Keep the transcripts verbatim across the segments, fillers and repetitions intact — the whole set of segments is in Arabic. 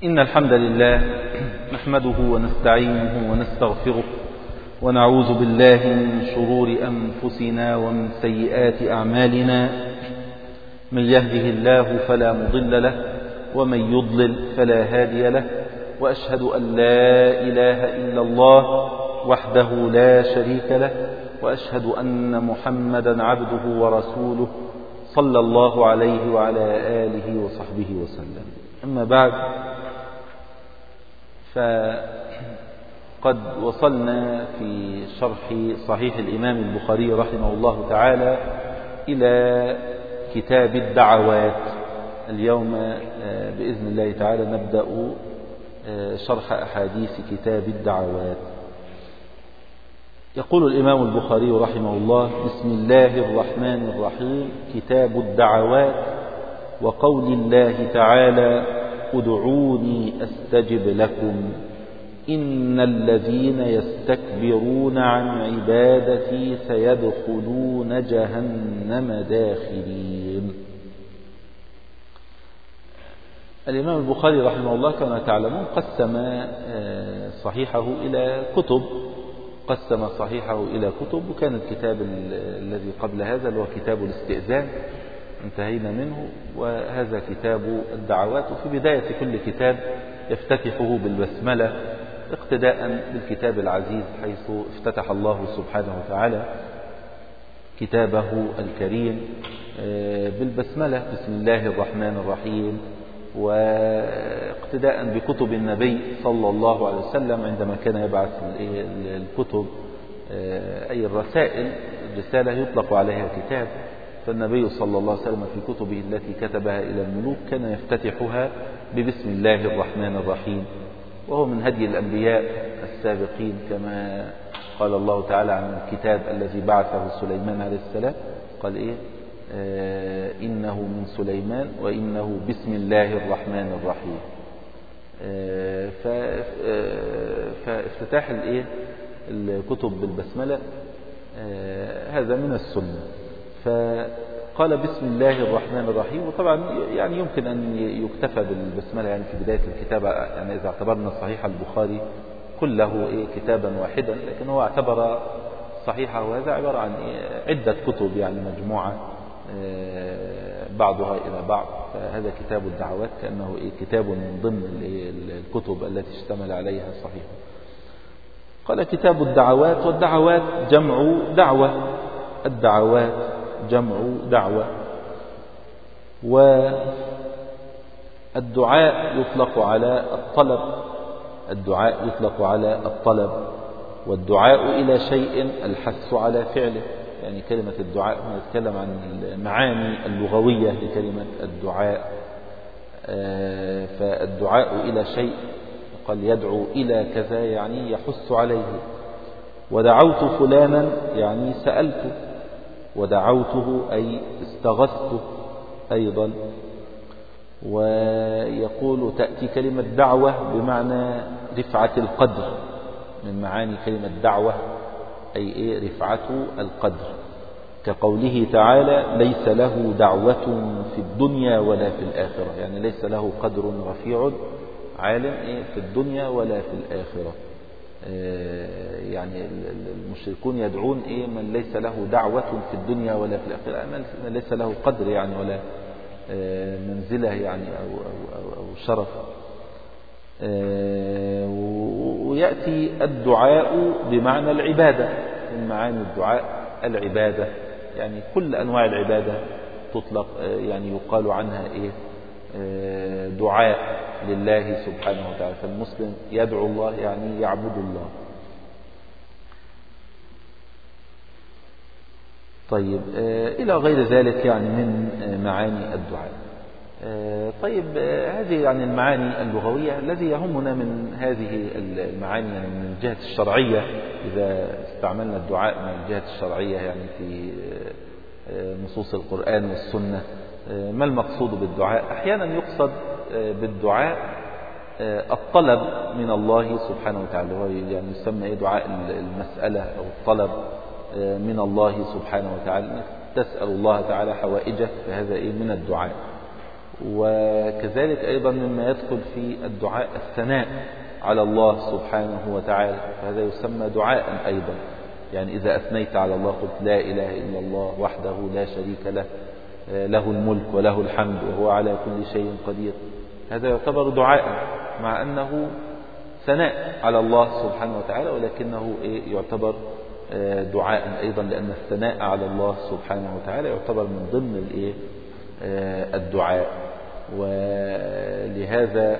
إن الحمد لله نحمده ونستعينه ونستغفره ونعوذ بالله من شرور أنفسنا ومن سيئات أعمالنا. من يهده الله فلا مضل له ومن يضلل فلا هادي له، وأشهد أن لا إله إلا الله وحده لا شريك له، وأشهد أن محمدا عبده ورسوله صلى الله عليه وعلى آله وصحبه وسلم. أما بعد، فقد وصلنا في شرح صحيح الإمام البخاري رحمه الله تعالى إلى كتاب الدعوات. اليوم بإذن الله تعالى نبدأ شرح أحاديث كتاب الدعوات. يقول الإمام البخاري رحمه الله: بسم الله الرحمن الرحيم. كتاب الدعوات. وقول الله تعالى: ادعوني أستجب لكم إن الذين يستكبرون عن عبادتي سيدخلون جهنم داخرين. الإمام البخاري رحمه الله كما تعلمون قسم صحيحه إلى كتب قسم صحيحه إلى كتب وكان الكتاب الذي قبل هذا اللي هو كتاب الاستئذان انتهينا منه، وهذا كتاب الدعوات. وفي بداية كل كتاب يفتتحه بالبسملة اقتداء بالكتاب العزيز، حيث افتتح الله سبحانه وتعالى كتابه الكريم بالبسملة: بسم الله الرحمن الرحيم. واقتداء بكتب النبي صلى الله عليه وسلم عندما كان يبعث الكتب أي الرسائل، الرسالة يطلق عليها كتاب، فالنبي صلى الله عليه وسلم في كتبه التي كتبها إلى الملوك كان يفتتحها ببسم الله الرحمن الرحيم، وهو من هدي الأنبياء السابقين، كما قال الله تعالى عن الكتاب الذي بعثه سليمان عليه السلام، قال إيه؟ آه إنه من سليمان وإنه بسم الله الرحمن الرحيم. آه فافتتاح الإيه الكتب بالبسملة آه هذا من السنة. فقال بسم الله الرحمن الرحيم. وطبعا يعني يمكن أن يكتفى بالبسملة يعني في بداية الكتابة، يعني إذا اعتبرنا صحيح البخاري كله إيه كتابا واحدا، لكن هو اعتبر صحيحه هذا عبارة عن إيه عدة كتب يعني مجموعة بعضها إلى بعض، فهذا كتاب الدعوات كأنه إيه كتاب من ضمن الكتب التي اشتمل عليها صحيح. قال كتاب الدعوات. والدعوات جمع دعوة، الدعوات جمع دعوة. والدعاء يطلق على الطلب، الدعاء يطلق على الطلب والدعاء إلى شيء الحث على فعله. يعني كلمة الدعاء نتكلم عن المعاني اللغوية لكلمة الدعاء. فالدعاء إلى شيء، قال يدعو إلى كذا يعني يحث عليه. ودعوت فلانا يعني سألته، ودعوته أي استغثته أيضا. ويقول تأتي كلمة دعوة بمعنى رفعة القدر، من معاني كلمة دعوة أي إيه رفعة القدر، كقوله تعالى: ليس له دعوة في الدنيا ولا في الآخرة، يعني ليس له قدر رفيع عالم إيه في الدنيا ولا في الآخرة. يعني المشركون يدعون إيه من ليس له دعوة في الدنيا ولا في الآخرة، من ليس له قدر يعني ولا منزلة يعني أو, أو, أو شرف. ويأتي الدعاء بمعنى العبادة، من معاني الدعاء العبادة، يعني كل أنواع العبادة تطلق يعني يقال عنها إيه دعاء لله سبحانه وتعالى. فالمسلم يدعو الله يعني يعبد الله. طيب إلى غير ذلك يعني من معاني الدعاء. طيب هذه يعني المعاني اللغوية. الذي يهمنا من هذه المعاني يعني من الجهة الشرعية، إذا استعملنا الدعاء من الجهة الشرعية يعني في نصوص القرآن والسنة، ما المقصود بالدعاء؟ أحيانا يقصد بالدعاء الطلب من الله سبحانه وتعالى، هو يعني يسمى إيه دعاء المسألة أو الطلب من الله سبحانه وتعالى، تسأل الله تعالى حوائجك، فهذا إيه من الدعاء. وكذلك أيضا مما يدخل في الدعاء الثناء على الله سبحانه وتعالى، فهذا يسمى دعاء أيضا. يعني إذا أثنيت على الله قلت لا إله إلا الله وحده لا شريك له له الملك وله الحمد وهو على كل شيء قدير، هذا يعتبر دعاء مع أنه ثناء على الله سبحانه وتعالى، ولكنه يعتبر دعاء أيضا، لأن الثناء على الله سبحانه وتعالى يعتبر من ضمن الدعاء. ولهذا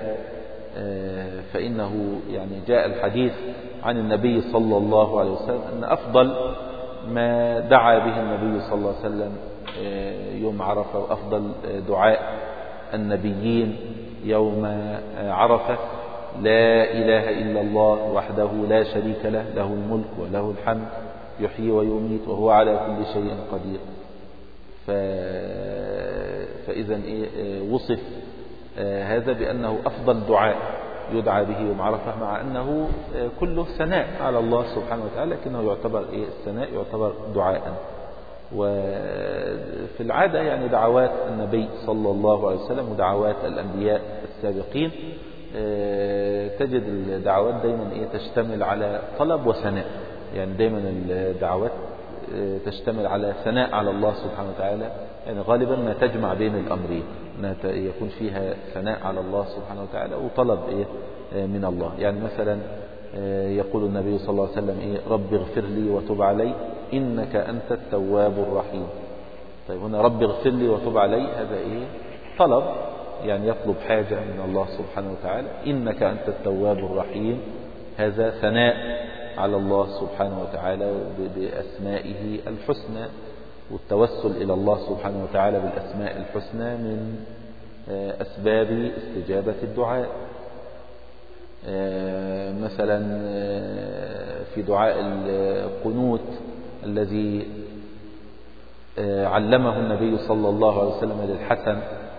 فإنه يعني جاء الحديث عن النبي صلى الله عليه وسلم أن أفضل ما دعا به النبي صلى الله عليه وسلم يوم عرفة، وأفضل دعاء النبيين يوم عرفة لا إله إلا الله وحده لا شريك له له الملك وله الحمد يحيي ويميت وهو على كل شيء قدير. ف... فإذا إيه وصف هذا بأنه أفضل دعاء يدعى به يوم عرفة، مع أنه كله ثناء على الله سبحانه وتعالى، لكنه يعتبر إيه الثناء يعتبر دعاء. وفي العادة يعني دعوات النبي صلى الله عليه وسلم ودعوات الأنبياء السابقين تجد الدعوات دايما إيه تشتمل على طلب وثناء، يعني دايما الدعوات تشتمل على ثناء على الله سبحانه وتعالى، يعني غالبا ما تجمع بين الأمرين، أنها يكون فيها ثناء على الله سبحانه وتعالى وطلب إيه من الله. يعني مثلا يقول النبي صلى الله عليه وسلم إيه رب اغفر لي وتب علي إنك أنت التواب الرحيم. طيب هنا رب اغفر لي وتب علي هذا إيه طلب، يعني يطلب حاجة من الله سبحانه وتعالى. إنك أنت التواب الرحيم هذا ثناء على الله سبحانه وتعالى بأسمائه الحسنى، والتوسل إلى الله سبحانه وتعالى بالأسماء الحسنى من أسباب استجابة الدعاء. مثلا في دعاء القنوت الذي علمه النبي صلى الله عليه وسلم للحسن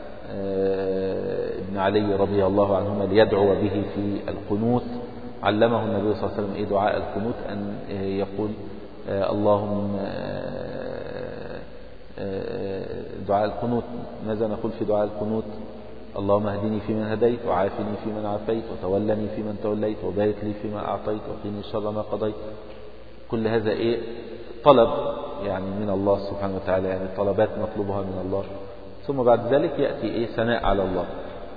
ابن علي رضي الله عنهما ليدعو به في القنوت، علمه النبي صلى الله عليه وسلم إيه دعاء القنوت أن يقول اللهم دعاء القنوت ماذا نقول في دعاء القنوت؟ اللهم اهدني فيمن هديت وعافني فيمن عافيت وتولني فيمن توليت وبارك لي فيما أعطيت وقني شر ما قضيت. كل هذا إيه طلب يعني من الله سبحانه وتعالى، يعني طلبات مطلوبها من الله. ثم بعد ذلك يأتي إيه ثناء على الله،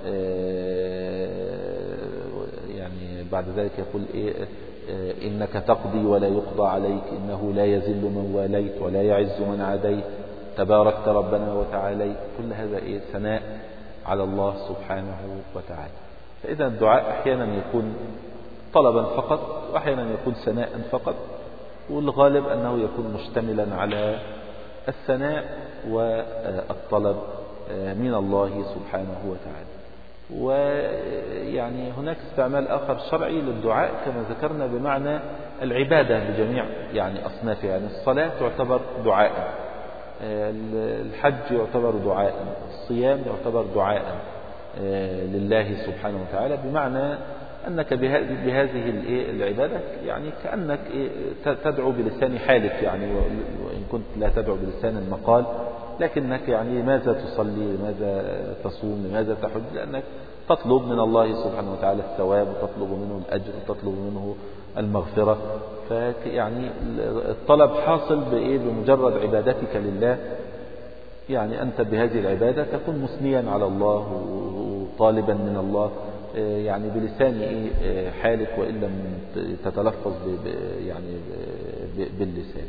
يعني بعد ذلك يقول إيه إنك تقضي ولا يقضى عليك إنه لا يذل من واليت ولا يعز من عاديت تباركت ربنا وتعاليت. كل هذا إيه ثناء على الله سبحانه وتعالى. فإذا الدعاء أحيانا يكون طلبا فقط وأحيانا يكون ثناء فقط، والغالب أنه يكون مشتملا على الثناء والطلب من الله سبحانه وتعالى. ويعني هناك استعمال آخر شرعي للدعاء كما ذكرنا بمعنى العبادة بجميع يعني أصنافها، يعني الصلاة تعتبر دعاء، الحج يعتبر دعاء، الصيام يعتبر دعاء لله سبحانه وتعالى، بمعنى أنك بهذه العبادة يعني كأنك تدعو بلسان حالك، يعني وإن كنت لا تدعو بلسان المقال، لكنك يعني لماذا تصلي، لماذا تصوم، لماذا تحج، لأنك تطلب من الله سبحانه وتعالى الثواب وتطلب منه الأجر وتطلب منه المغفرة. فيعني الطلب حاصل بإيه بمجرد عبادتك لله، يعني أنت بهذه العبادة تكون مثنيا على الله وطالبا من الله يعني بلسان حالك وإن لم تتلفظ يعني باللسان.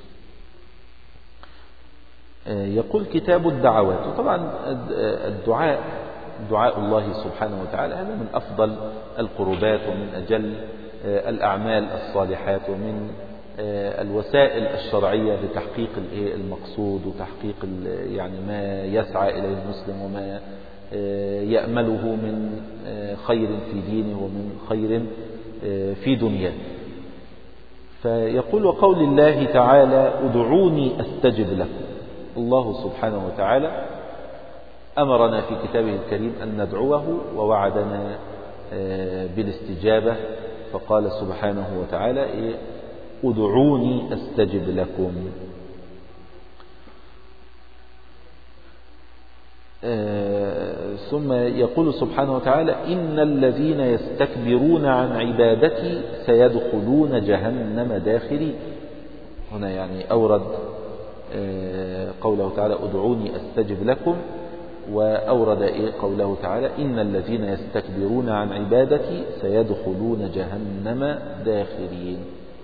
يقول كتاب الدعوات. وطبعا الدعاء دعاء الله سبحانه وتعالى هذا من أفضل القربات ومن أجل الأعمال الصالحات ومن الوسائل الشرعية لتحقيق المقصود وتحقيق يعني ما يسعى إليه المسلم وما يأمله من خير في دينه ومن خير في دنياه. فيقول وقول الله تعالى ادعوني أستجب لكم. الله سبحانه وتعالى أمرنا في كتابه الكريم أن ندعوه ووعدنا بالاستجابة، فقال سبحانه وتعالى ادعوني أستجب لكم. ثم يقول سبحانه وتعالى إن الذين يستكبرون عن عبادتي سيدخلون جهنم داخرين. هنا يعني أورد قوله تعالى ادعوني أستجب لكم، وأورد إيه قوله تعالى إن الذين يستكبرون عن عبادتي سيدخلون جهنم داخرين.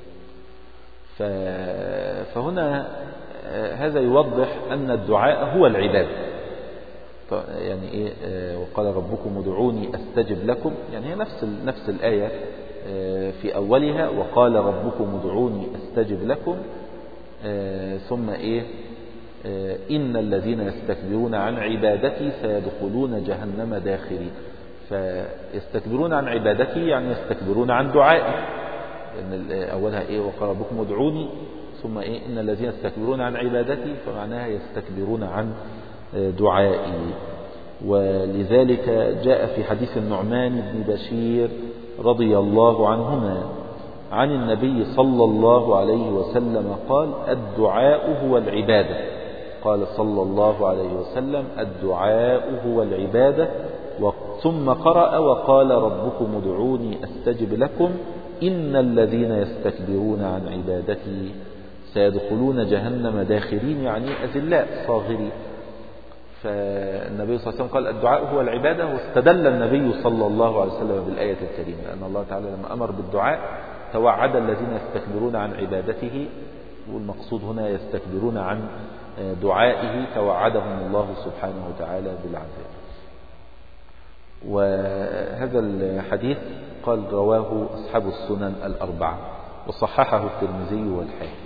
فهنا هذا يوضح أن الدعاء هو العبادة. يعني إيه وقال ربكم ادعوني أستجب لكم، يعني هي نفس نفس الآية في أولها وقال ربكم ادعوني أستجب لكم، ثم إيه إن الذين يستكبرون عن عبادتي سيدخلون جهنم داخرين. فيستكبرون عن عبادتي يعني يستكبرون عن دعائي، لأن أولها إيه وقال ربكم ادعوني ثم إيه إن الذين يستكبرون عن عبادتي، فمعناها يستكبرون عن دعائي. ولذلك جاء في حديث النعمان بن بشير رضي الله عنهما عن النبي صلى الله عليه وسلم قال الدعاء هو العبادة. قال صلى الله عليه وسلم الدعاء هو العبادة، ثم قرأ وقال ربكم ادعوني أستجب لكم إن الذين يستكبرون عن عبادتي سيدخلون جهنم داخرين، يعني أذلاء صاغرين. فالنبي صلى الله عليه وسلم قال الدعاء هو العبادة، واستدل النبي صلى الله عليه وسلم بالآية الكريمة لأن الله تعالى لما أمر بالدعاء توعد الذين يستكبرون عن عبادته، والمقصود هنا يستكبرون عن دعائه توعدهم الله سبحانه وتعالى بالعذاب. وهذا الحديث قال رواه أصحاب السنن الأربعة وصححه الترمذي والحاكم.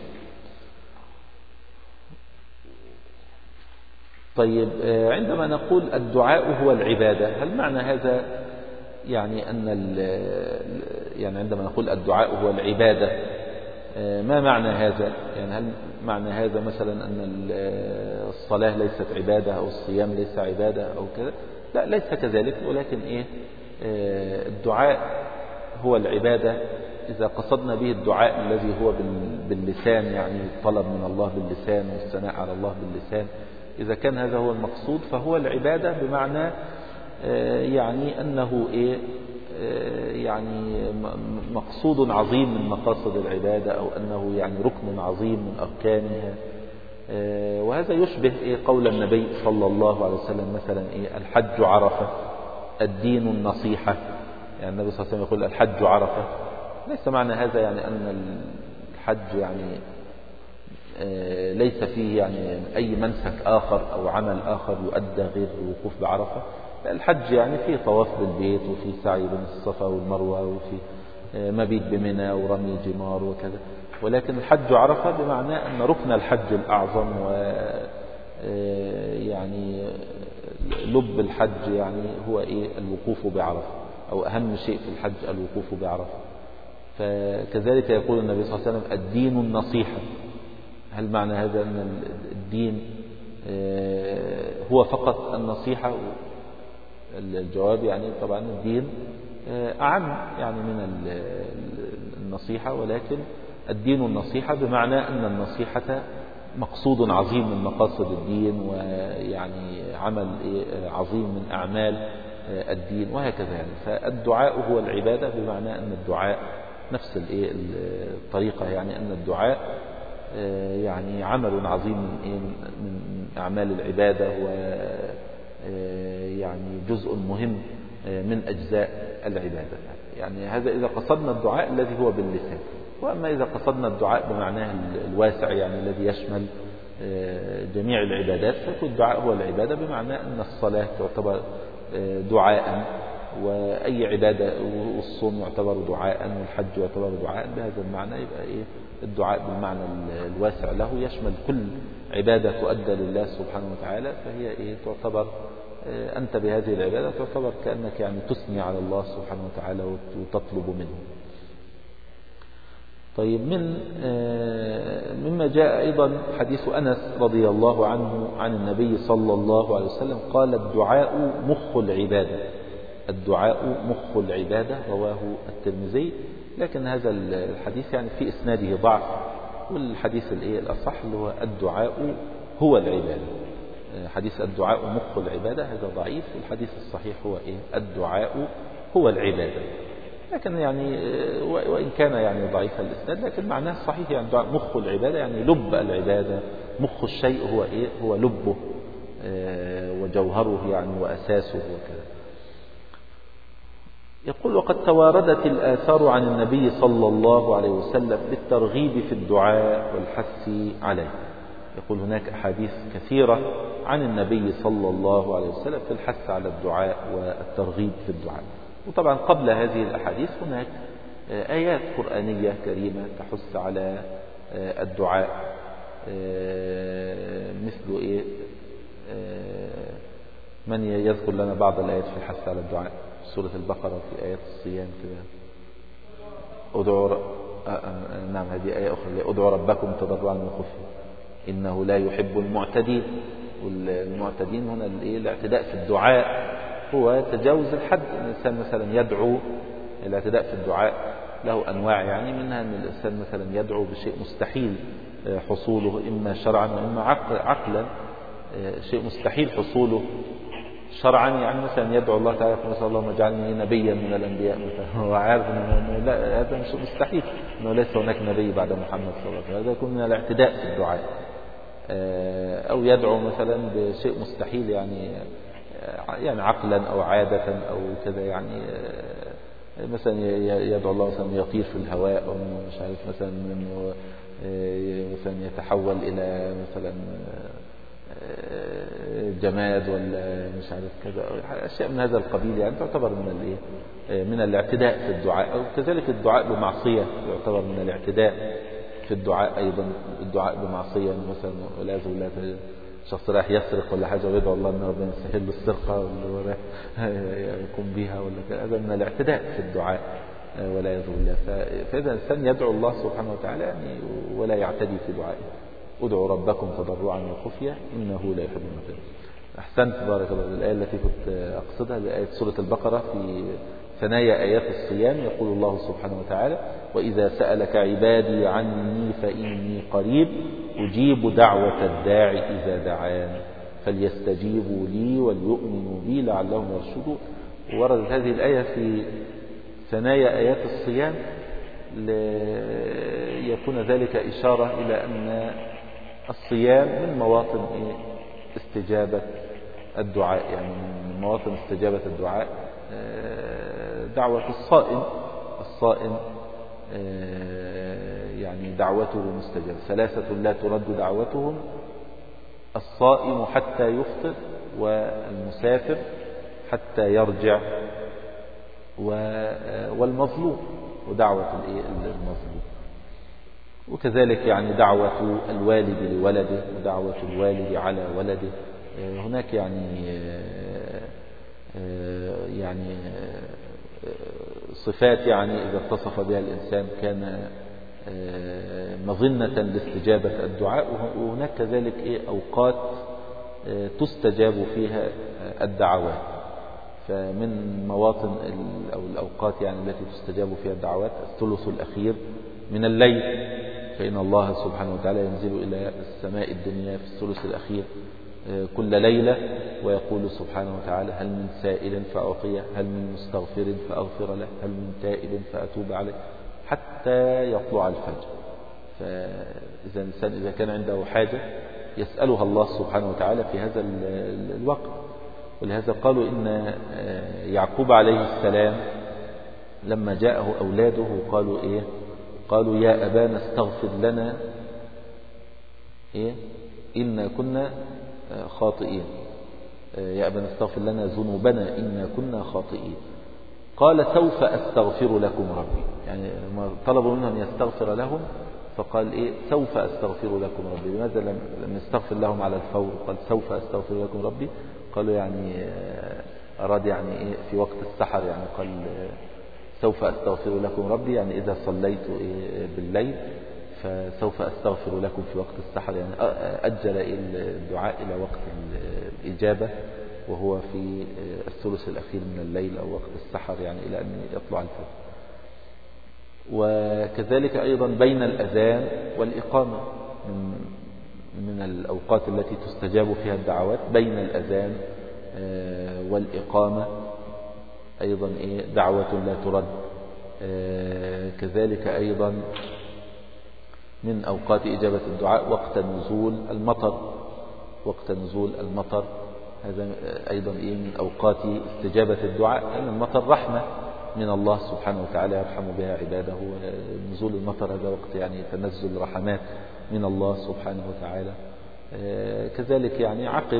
طيب عندما نقول الدعاء هو العبادة، هل معنى هذا يعني أن يعني عندما نقول الدعاء هو العبادة ما معنى هذا؟ يعني هل معنى هذا مثلا أن الصلاة ليست عبادة أو الصيام ليس عبادة أو كذا؟ لا، ليس كذلك، ولكن إيه الدعاء هو العبادة إذا قصدنا به الدعاء الذي هو باللسان، يعني الطلب من الله باللسان والثناء على الله باللسان، إذا كان هذا هو المقصود فهو العبادة، بمعنى يعني أنه إيه يعني مقصود عظيم من مقاصد العبادة، أو أنه يعني ركن عظيم من أركانها. وهذا يشبه إيه قول النبي صلى الله عليه وسلم مثلا إيه الحج عرفة الدين النصيحة. يعني النبي صلى الله عليه وسلم يقول الحج عرفة، ليس معنى هذا يعني أن الحج يعني ليس فيه يعني أي منسك آخر أو عمل آخر يؤدى غير الوقوف بعرفة. الحج يعني فيه طواف بالبيت، وفيه سعي بين الصفا والمروة، وفيه مبيت بمنى ورمي جمار وكذا. ولكن الحج عرفة بمعنى أن ركن الحج الأعظم و يعني لب الحج يعني هو إيه الوقوف بعرفة، أو أهم شيء في الحج الوقوف بعرفة. فكذلك يقول النبي صلى الله عليه وسلم الدين النصيحة. هل معنى هذا أن الدين هو فقط النصيحة؟ الجواب يعني طبعا الدين أعم يعني من النصيحة، ولكن الدين النصيحة بمعنى أن النصيحة مقصود عظيم من مقاصد الدين، ويعني عمل عظيم من أعمال الدين، وهكذا. يعني فالدعاء هو العبادة بمعنى أن الدعاء نفس الطريقة، يعني أن الدعاء يعني عمل عظيم من من أعمال العبادة، ويعني جزء مهم من أجزاء العبادة. يعني هذا إذا قصدنا الدعاء الذي هو باللسان. وأما إذا قصدنا الدعاء بمعناه الواسع يعني الذي يشمل جميع العبادات، فيكون الدعاء هو العبادة بمعنى أن الصلاة تعتبر دعاء، وأي عبادة، والصوم يعتبر دعاء، والحج يعتبر دعاء. بهذا المعنى يبقى إيه الدعاء بالمعنى الواسع له يشمل كل عبادة تؤدى لله سبحانه وتعالى، فهي إيه تعتبر أنت بهذه العبادة تعتبر كأنك يعني تثني على الله سبحانه وتعالى وتطلب منه. طيب من مما جاء أيضا حديث أنس رضي الله عنه عن النبي صلى الله عليه وسلم قال الدعاء مخ العبادة. الدعاء مخ العبادة، رواه الترمذي. لكن هذا الحديث يعني في إسناده ضعف، والحديث الإيه الأصح اللي هو الدعاء هو العبادة. حديث الدعاء مخ العبادة هذا ضعيف، الحديث الصحيح هو إيه؟ الدعاء هو العبادة. لكن يعني وإن كان يعني ضعيف الإسناد لكن معناه صحيح، يعني الدعاء مخ العبادة يعني لب العبادة، مخ الشيء هو إيه؟ هو لبه وجوهره يعني وأساسه وكذا. يقول وقد تواردت الآثار عن النبي صلى الله عليه وسلم بالترغيب في الدعاء والحث عليه. يقول هناك أحاديث كثيرة عن النبي صلى الله عليه وسلم في الحث على الدعاء والترغيب في الدعاء. وطبعا قبل هذه الأحاديث هناك آيات قرآنية كريمة تحث على الدعاء، مثل إيه؟ من يذكر لنا بعض الآيات في الحث على الدعاء؟ سورة البقرة في آيات الصيام كده، ادعوا ر... آه نعم هذه آية أخرى، ادعوا ربكم تضرعا وخفيا إنه لا يحب المعتدين. والمعتدين هنا الاعتداء في الدعاء هو تجاوز الحد. الإنسان مثلا يدعو، الاعتداء في الدعاء له أنواع، يعني منها أن الإنسان مثلا يدعو بشيء مستحيل حصوله إما شرعا وإما عقلا. شيء مستحيل حصوله شرعا يعني مثلا يدعو الله تعالى مثلا اللهم اجعلني نبيا من الأنبياء مثلا، هو عارف أنه لا هذا مش مستحيل، أنه ليس هناك نبي بعد محمد صلى الله عليه وسلم، هذا يكون من الاعتداء في الدعاء. أو يدعو مثلا بشيء مستحيل يعني يعني عقلا أو عادة أو كذا، يعني مثلا يدعو الله مثلا يطير في الهواء أو مش عارف مثلا أنه مثلا يتحول إلى مثلا جماد ولا مش عارف كذا، أشياء من هذا القبيل يعني تعتبر من الايه من الاعتداء في الدعاء. أو كذلك الدعاء بمعصية يعتبر من الاعتداء في الدعاء أيضا. الدعاء بمعصية مثلا والعياذ بالله شخص رايح يسرق ولا حاجة ويدعو الله أن ربنا يسهل له السرقة ولا يقوم بها ولا كذا، هذا من الاعتداء في الدعاء والعياذ بالله. فإذا الإنسان يدعو الله سبحانه وتعالى يعني ولا يعتدي في دعائه. ادعوا ربكم تضرعا وخفيا إنه لا يحب المعتدين. أحسنت بارك الله. الآية التي كنت أقصدها لآية سورة البقرة في ثنايا آيات الصيام، يقول الله سبحانه وتعالى وإذا سألك عبادي عني فإني قريب أجيب دعوة الداعي إذا دعان فليستجيبوا لي وليؤمنوا بي لعلهم يرشدون. وردت هذه الآية في ثنايا آيات الصيام ليكون ذلك إشارة إلى أن الصيام من مواطن استجابة الدعاء، يعني من مواطن استجابة الدعاء دعوة الصائم. الصائم يعني دعوته مستجابة. ثلاثة لا ترد دعوتهم: الصائم حتى يفطر، والمسافر حتى يرجع، والمظلوم ودعوة المظلوم. وكذلك يعني دعوة الوالد لولده ودعوة الوالد على ولده. هناك يعني يعني صفات يعني إذا اتصف بها الإنسان كان مظنة لاستجابة الدعاء. وهناك كذلك إيه أوقات تستجاب فيها الدعوات. فمن مواطن أو الأوقات يعني التي تستجاب فيها الدعوات الثلث الأخير من الليل، فإن الله سبحانه وتعالى ينزل إلى السماء الدنيا في الثلث الأخير كل ليلة ويقول سبحانه وتعالى هل من سائل فأعطيه، هل من مستغفر فأغفر له، هل من تائب فأتوب عليه، حتى يطلع الفجر. فإذا الإنسان إذا كان عنده حاجة يسألها الله سبحانه وتعالى في هذا الوقت. ولهذا قالوا إن يعقوب عليه السلام لما جاءه أولاده قالوا إيه؟ قالوا يا أبانا استغفر لنا إيه؟ إنا كنا خاطئين. يا أبانا استغفر لنا ذنوبنا إنا كنا خاطئين. قال سوف أستغفر لكم ربي. يعني ما طلبوا منهم يستغفر لهم فقال إيه؟ سوف أستغفر لكم ربي. لماذا لم يستغفر لهم على الفور؟ قال سوف أستغفر لكم ربي. قالوا يعني أراد يعني إيه في وقت السحر، يعني قال سوف أستغفر لكم ربي يعني إذا صليت إيه بالليل فسوف أستغفر لكم في وقت السحر، يعني أجل الدعاء إلى وقت الإجابة وهو في الثلث الأخير من الليل أو وقت السحر، يعني إلى أن يطلع الفجر. وكذلك أيضا بين الأذان والإقامة من من الأوقات التي تستجاب فيها الدعوات بين الأذان والإقامة أيضا إيه دعوة لا ترد. كذلك أيضا من أوقات إجابة الدعاء وقت نزول المطر، وقت نزول المطر هذا أيضا إيه من أوقات استجابة الدعاء، لأن المطر رحمة من الله سبحانه وتعالى يرحم بها عباده. نزول المطر هذا وقت يعني تنزل رحمات من الله سبحانه وتعالى. كذلك يعني عقب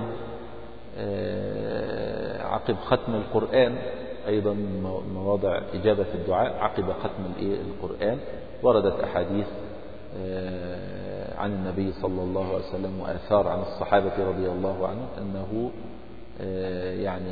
عقب ختم القرآن أيضا من مواضع إجابة الدعاء، عقب ختم القرآن وردت أحاديث عن النبي صلى الله عليه وسلم وآثار عن الصحابة رضي الله عنهم أنه يعني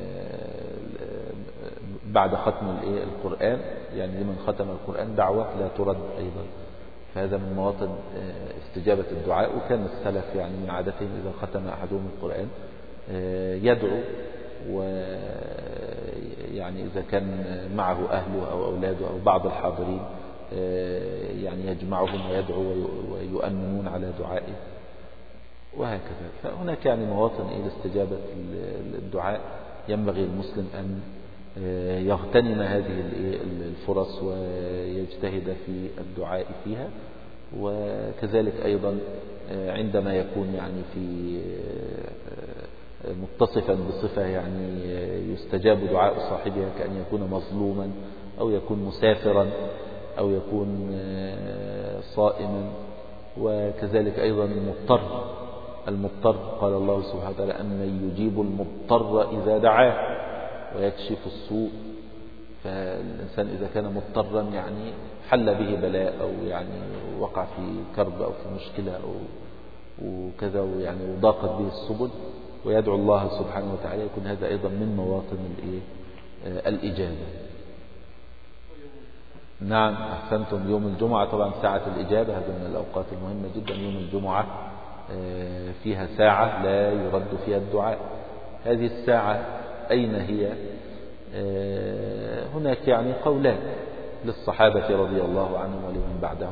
بعد ختم القرآن يعني لمن ختم القرآن دعوة لا ترد أيضا. فهذا من مواطن استجابة الدعاء. وكان السلف يعني من عادتهم إذا ختم أحدهم القرآن يدعو، ويعني إذا كان معه أهله أو أولاده أو بعض الحاضرين يعني يجمعهم ويدعو ويؤمنون على دعائه وهكذا. فهناك يعني مواطن لاستجابة الدعاء ينبغي المسلم أن يغتنم هذه الفرص ويجتهد في الدعاء فيها. وكذلك أيضا عندما يكون يعني في متصفا بصفة يعني يستجاب دعاء صاحبها، كأن يكون مظلوما أو يكون مسافرا أو يكون صائما. وكذلك أيضا المضطر، المضطر قال الله سبحانه وتعالى أمن يجيب المضطر إذا دعاه ويكشف السوء. فالإنسان إذا كان مضطرا يعني حل به بلاء أو يعني وقع في كرب أو في مشكلة أو وكذا ويعني وضاقت به السبل ويدعو الله سبحانه وتعالى، يكون هذا أيضا من مواطن الإجابة. نعم أحسنتم. يوم الجمعة طبعا ساعة الإجابة هذا من الأوقات المهمة جدا. يوم الجمعة فيها ساعة لا يرد فيها الدعاء. هذه الساعة أين هي؟ هناك يعني قولان للصحابة رضي الله عنهم ولمن بعده،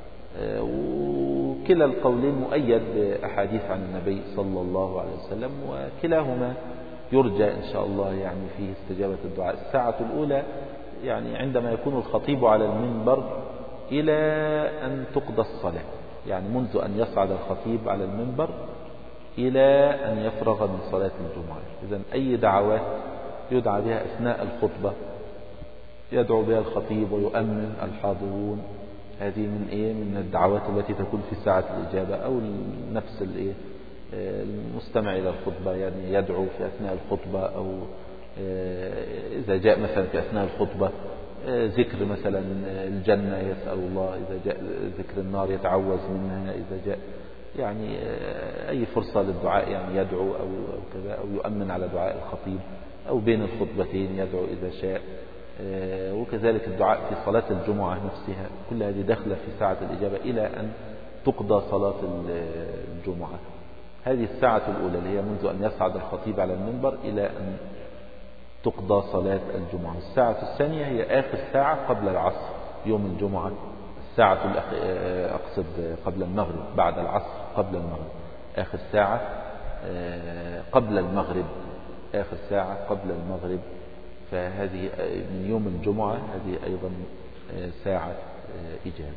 وكلا القولين مؤيد بأحاديث عن النبي صلى الله عليه وسلم، وكلاهما يرجى إن شاء الله يعني فيه استجابة الدعاء. الساعة الأولى يعني عندما يكون الخطيب على المنبر إلى أن تقضى الصلاة، يعني منذ أن يصعد الخطيب على المنبر إلى أن يفرغ من صلاة الجمعة. إذن أي دعوات يدعى بها أثناء الخطبة يدعو بها الخطيب ويؤمن الحاضرون، هذه من إيه من الدعوات التي تكون في ساعة الإجابة. أو نفس الإيه المستمع إلى الخطبة يعني يدعو في أثناء الخطبة، أو إذا جاء مثلا في أثناء الخطبة ذكر مثلا الجنة يسأل الله، إذا جاء ذكر النار يتعوذ منها، إذا جاء يعني أي فرصة للدعاء يعني يدعو أو كذا، أو يؤمن على دعاء الخطيب، أو بين الخطبتين يدعو إذا شاء. وكذلك الدعاء في صلاة الجمعة نفسها، كل هذه داخلة في ساعة الإجابة إلى أن تقضى صلاة الجمعة. هذه الساعة الأولى اللي هي منذ أن يصعد الخطيب على المنبر إلى أن تقضى صلاة الجمعة. الساعة الثانية هي آخر ساعة قبل العصر يوم الجمعة، الساعة أقصد قبل المغرب، بعد العصر قبل المغرب، آخر ساعة قبل المغرب، آخر ساعة قبل المغرب. فهذه من يوم الجمعة هذه أيضا ساعة إجابة.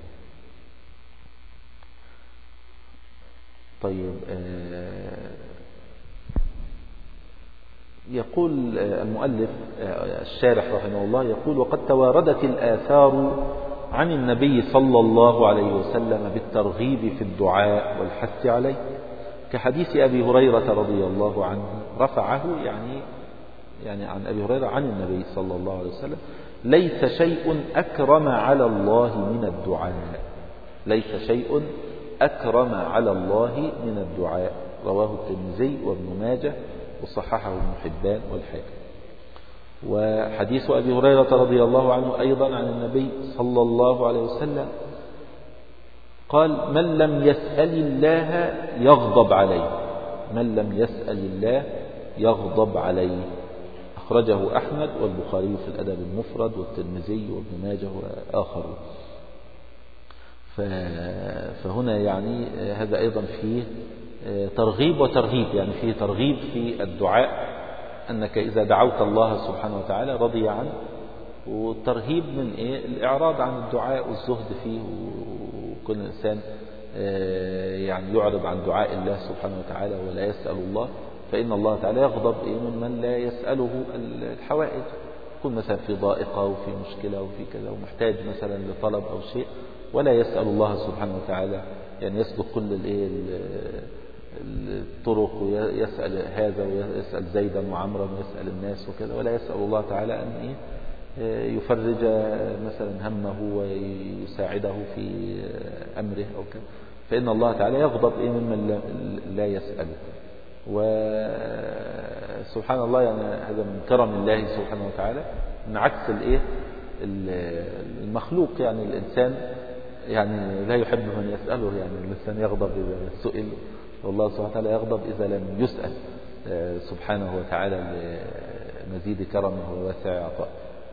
طيب يقول المؤلف الشارح رحمه الله يقول: وقد تواردت الآثار عن النبي صلى الله عليه وسلم بالترغيب في الدعاء والحث عليه، كحديث أبي هريرة رضي الله عنه رفعه يعني يعني عن أبي هريرة عن النبي صلى الله عليه وسلم: ليس شيء أكرم على الله من الدعاء، ليس شيء أكرم على الله من الدعاء. رواه الترمذي وابن ماجه وصححه ابن حبان والحاكم. وحديث أبي هريرة رضي الله عنه أيضا عن النبي صلى الله عليه وسلم قال: من لم يسأل الله يغضب عليه، من لم يسأل الله يغضب عليه. أخرجه أحمد والبخاري في الأدب المفرد والترمذي وابن ماجه وآخرون. فهنا يعني هذا أيضا فيه ترغيب وترهيب، يعني فيه ترغيب في الدعاء أنك إذا دعوت الله سبحانه وتعالى رضي عنه، وترهيب من إيه الإعراض عن الدعاء والزهد فيه، وكل إنسان يعني يعرض عن دعاء الله سبحانه وتعالى ولا يسأل الله، فإن الله تعالى يغضب إيه ممن لا يسأله الحوائج، يكون مثلا في ضائقة وفي مشكلة وفي كذا ومحتاج مثلا لطلب أو شيء ولا يسأل الله سبحانه وتعالى، يعني يسلك كل الإيه الطرق ويسأل هذا ويسأل زيدا وعمرا ويسأل الناس وكذا، ولا يسأل الله تعالى أن إيه يفرج مثلا همه ويساعده في أمره أو كذا، فإن الله تعالى يغضب إيه ممن لا يسأله. وسبحان الله يعني هذا من كرم الله سبحانه وتعالى، من عكس الإيه المخلوق، يعني الإنسان يعني لا يحب من يسأله، يعني الإنسان يغضب إذا سئل، والله سبحانه وتعالى يغضب إذا لم يسأل سبحانه وتعالى لمزيد كرمه وواسع عطاء.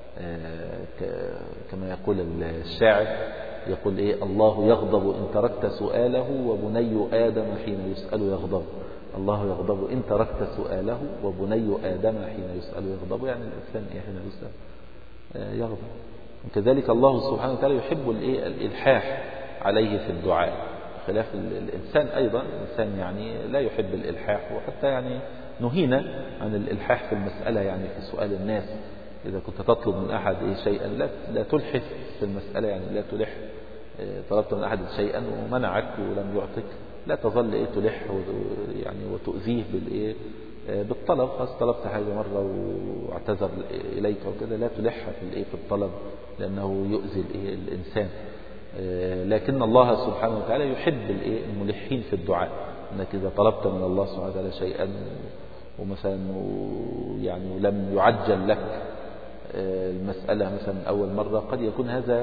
كما يقول الشاعر، يقول إيه الله يغضب إن تركت سؤاله وبني آدم حين يسأل يغضب. الله يغضب إن تركت سؤاله وبني آدم حين يسأل يغضب، يعني الإنسان إيه حين يسأل يغضب. وكذلك الله سبحانه وتعالى يحب الإيه الإلحاح عليه في الدعاء، خلاف الإنسان أيضا. الإنسان يعني لا يحب الإلحاح، وحتى يعني نهينا عن الإلحاح في المسألة، يعني في سؤال الناس. إذا كنت تطلب من أحد شيئا لا لا تلحف في المسألة، يعني لا تلح. طلبت من أحد شيئا ومنعك ولم يعطك، لا تظل إيه تلح يعني وتؤذيه بالإيه بالطلب. خلاص طلبت حاجة مرة واعتذر إليك وكذا، لا تلح في الإيه في الطلب، لأنه يؤذي الإيه الإنسان. لكن الله سبحانه وتعالى يحب الإيه الملحين في الدعاء، أنك إذا طلبت من الله سبحانه وتعالى شيئا ومثلا يعني لم يعجل لك المسألة مثلا أول مرة، قد يكون هذا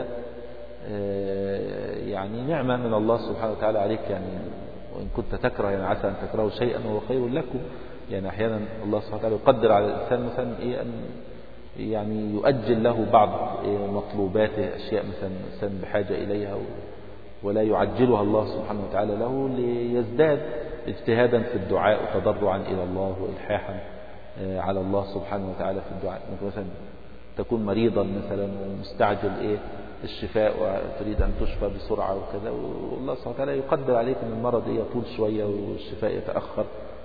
يعني نعمة من الله سبحانه وتعالى عليك، يعني وإن كنت تكره يعني عسى أن تكرهوا شيئا وهو خير لكم. يعني أحيانا الله سبحانه وتعالى يقدر على الإنسان مثلا إيه أن يعني يؤجل له بعض مطلوباته، أشياء مثلا الإنسان بحاجة إليها ولا يعجلها الله سبحانه وتعالى له، ليزداد اجتهادا في الدعاء وتضرعا إلى الله وإلحاحا على الله سبحانه وتعالى في الدعاء. مثلا تكون مريضا مثلا ومستعجل إيه الشفاء وتريد أن تشفى بسرعة وكذا، والله سبحانه وتعالى يقدر عليك أن المرض إيه يطول شوية والشفاء يتأخر،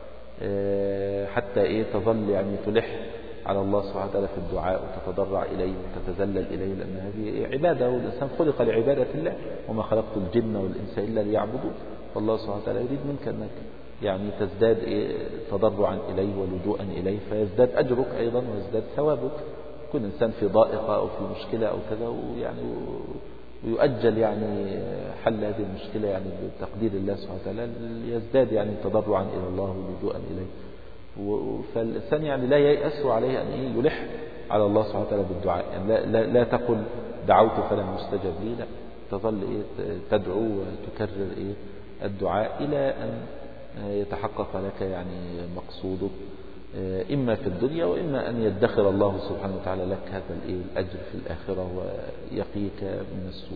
حتى إيه تظل يعني تلح على الله سبحانه وتعالى في الدعاء وتتضرع إليه وتتذلل إليه، لأن هذه عبادة والإنسان خلق لعبادة الله، وما خلقت الجن والإنس إلا ليعبدون. فالله سبحانه وتعالى يريد منك أنك يعني تزداد إيه تضرعا إليه ولجوءا إليه، فيزداد أجرك أيضا ويزداد ثوابك. يكون إنسان في ضائقة أو في مشكلة أو كذا، ويعني ويؤجل يعني حل هذه المشكلة يعني بتقدير الله سبحانه وتعالى، يزداد يعني تضرعا إلى الله ولجوءا إليه. فالإنسان يعني لا ييأس عليه أن يلح على الله سبحانه وتعالى بالدعاء، يعني لا, لا, لا تقل دعوت فلم يستجب لي، لا، تظل إيه تدعو وتكرر إيه الدعاء إلى أن يتحقق لك يعني مقصودك، إما في الدنيا وإما أن يدخر الله سبحانه وتعالى لك هذا الإيه الأجر في الآخرة ويقيك من السوء.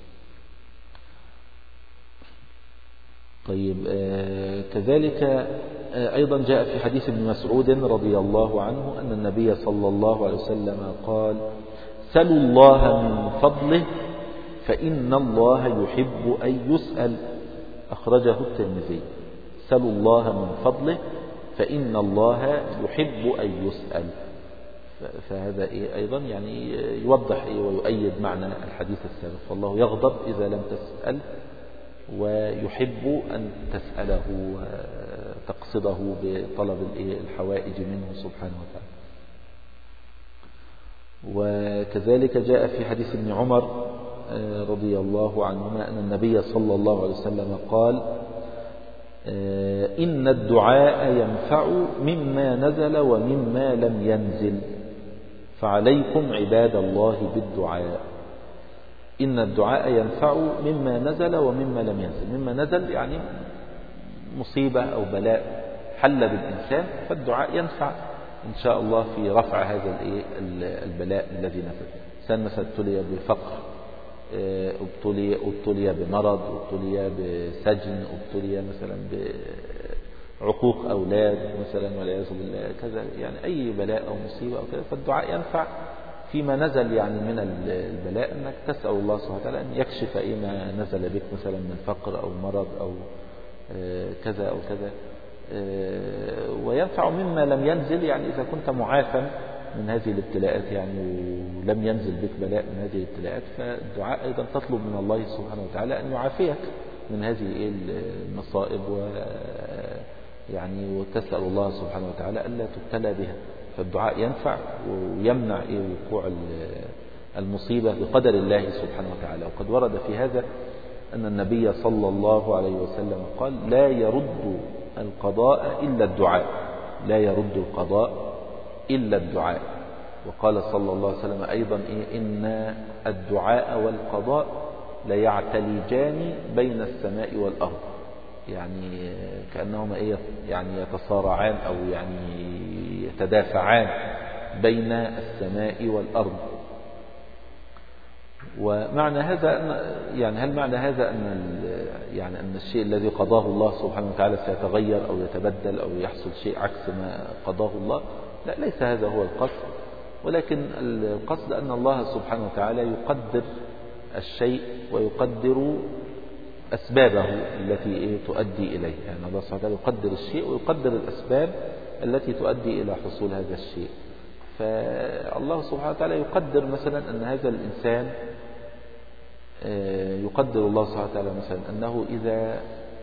طيب آه كذلك آه أيضا جاء في حديث ابن مسعود رضي الله عنه أن النبي صلى الله عليه وسلم قال سلوا الله من فضله فإن الله يحب أن يسأل، أخرجه الترمذي. سلوا الله من فضله فإن الله يحب أن يسأل. فهذا إيه أيضا يعني يوضح إيه ويؤيد معنى الحديث السابق، فالله يغضب إذا لم تسأل، ويحب أن تسأله وتقصده بطلب الحوائج منه سبحانه وتعالى. وكذلك جاء في حديث ابن عمر رضي الله عنهما أن النبي صلى الله عليه وسلم قال إن الدعاء ينفع مما نزل ومما لم ينزل، فعليكم عباد الله بالدعاء. إن الدعاء ينفع مما نزل ومما لم ينزل. مما نزل يعني مصيبة أو بلاء حل بالإنسان، فالدعاء ينفع إن شاء الله في رفع هذا البلاء الذي نزل. إنسان مثلا ابتلي بفقر ابتلي, ابتلي بمرض، ابتلي بسجن، ابتلي مثلا بعقوق أولاد مثلا والعياذ بالله كذا، يعني أي بلاء أو مصيبة أو كذا، فالدعاء ينفع فيما نزل يعني من البلاء، أنك تسأل الله سبحانه وتعالى أن يكشف أي ما نزل بك مثلا من فقر أو مرض أو كذا أو كذا. وينفع مما لم ينزل، يعني إذا كنت معافى من هذه الابتلاءات يعني ولم ينزل بك بلاء من هذه الابتلاءات، فالدعاء أيضا تطلب من الله سبحانه وتعالى أن يعافيك من هذه المصائب، و يعني وتسأل الله سبحانه وتعالى ألا تبتلى بها. فالدعاء ينفع ويمنع وقوع المصيبة بقدر الله سبحانه وتعالى. وقد ورد في هذا أن النبي صلى الله عليه وسلم قال: لا يرد القضاء إلا الدعاء، لا يرد القضاء إلا الدعاء. وقال صلى الله عليه وسلم أيضا: إيه إن الدعاء والقضاء ليعتلجان بين السماء والأرض، يعني كأنهما إيه يعني يتصارعان أو يعني يتدافعان بين السماء والأرض. ومعنى هذا أن يعني هل معنى هذا أن يعني أن الشيء الذي قضاه الله سبحانه وتعالى سيتغير أو يتبدل أو يحصل شيء عكس ما قضاه الله؟ لا، ليس هذا هو القصد، ولكن القصد أن الله سبحانه وتعالى يقدر الشيء ويقدر أسبابه التي تؤدي إليه. يعني الله سبحانه وتعالى يقدر الشيء ويقدر الأسباب التي تؤدي إلى حصول هذا الشيء. فالله سبحانه وتعالى يقدر مثلا أن هذا الإنسان، يقدر الله سبحانه وتعالى مثلا أنه إذا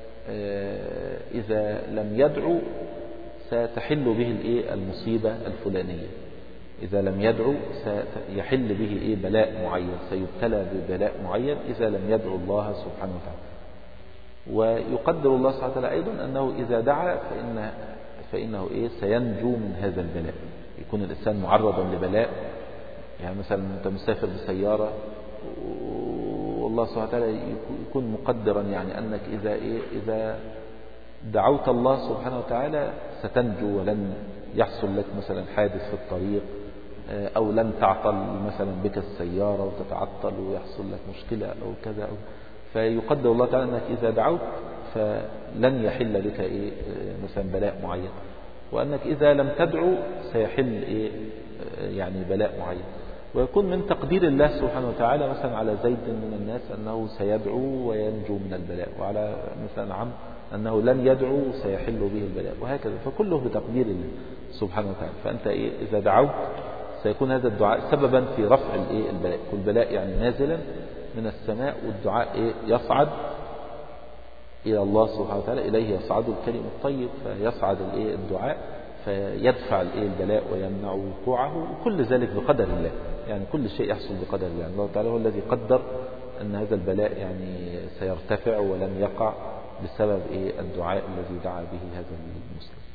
إذا لم يدعو ستحل به المصيبة الفلانية، إذا لم يدعو سيحل به بلاء معين، سيبتلى ببلاء معين إذا لم يدعو الله سبحانه وتعالى. ويقدر الله سبحانه وتعالى أيضا أنه إذا دعا فإن فإنه إيه سينجو من هذا البلاء. يكون الإنسان معرضا لبلاء، يعني مثلا أنت مسافر بسيارة والله سبحانه وتعالى يكون مقدرا يعني أنك إذا إيه إذا دعوت الله سبحانه وتعالى ستنجو ولن يحصل لك مثلا حادث في الطريق، أو لن تعطل مثلا بك السيارة وتتعطل ويحصل لك مشكلة أو كذا أو فيقدر الله تعالى أنك إذا دعوت فلن يحل بك إيه مثلا بلاء معين، وأنك إذا لم تدعو سيحل إيه يعني بلاء معين. ويكون من تقدير الله سبحانه وتعالى مثلا على زيد من الناس أنه سيدعو وينجو من البلاء، وعلى مثلا عمرو أنه لن يدعو سيحل به البلاء، وهكذا. فكله بتقدير الله سبحانه وتعالى. فأنت إيه إذا دعوت سيكون هذا الدعاء سببا في رفع الإيه البلاء. كل بلاء يعني نازلا من السماء، والدعاء إيه يصعد إلى الله سبحانه وتعالى، إليه يصعد الكلم الطيب، فيصعد الإيه الدعاء فيدفع الإيه البلاء ويمنع وقوعه، وكل ذلك بقدر الله. يعني كل شيء يحصل بقدر الله. الله تعالى هو الذي قدر أن هذا البلاء يعني سيرتفع ولن يقع بسبب إيه الدعاء الذي دعا به هذا المسلم.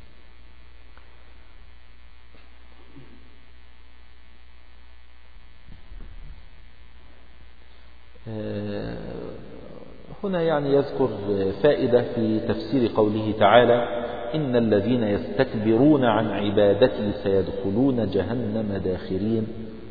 هنا يعني يذكر فائدة في تفسير قوله تعالى: إن الذين يستكبرون عن عبادتي سيدخلون جهنم داخرين.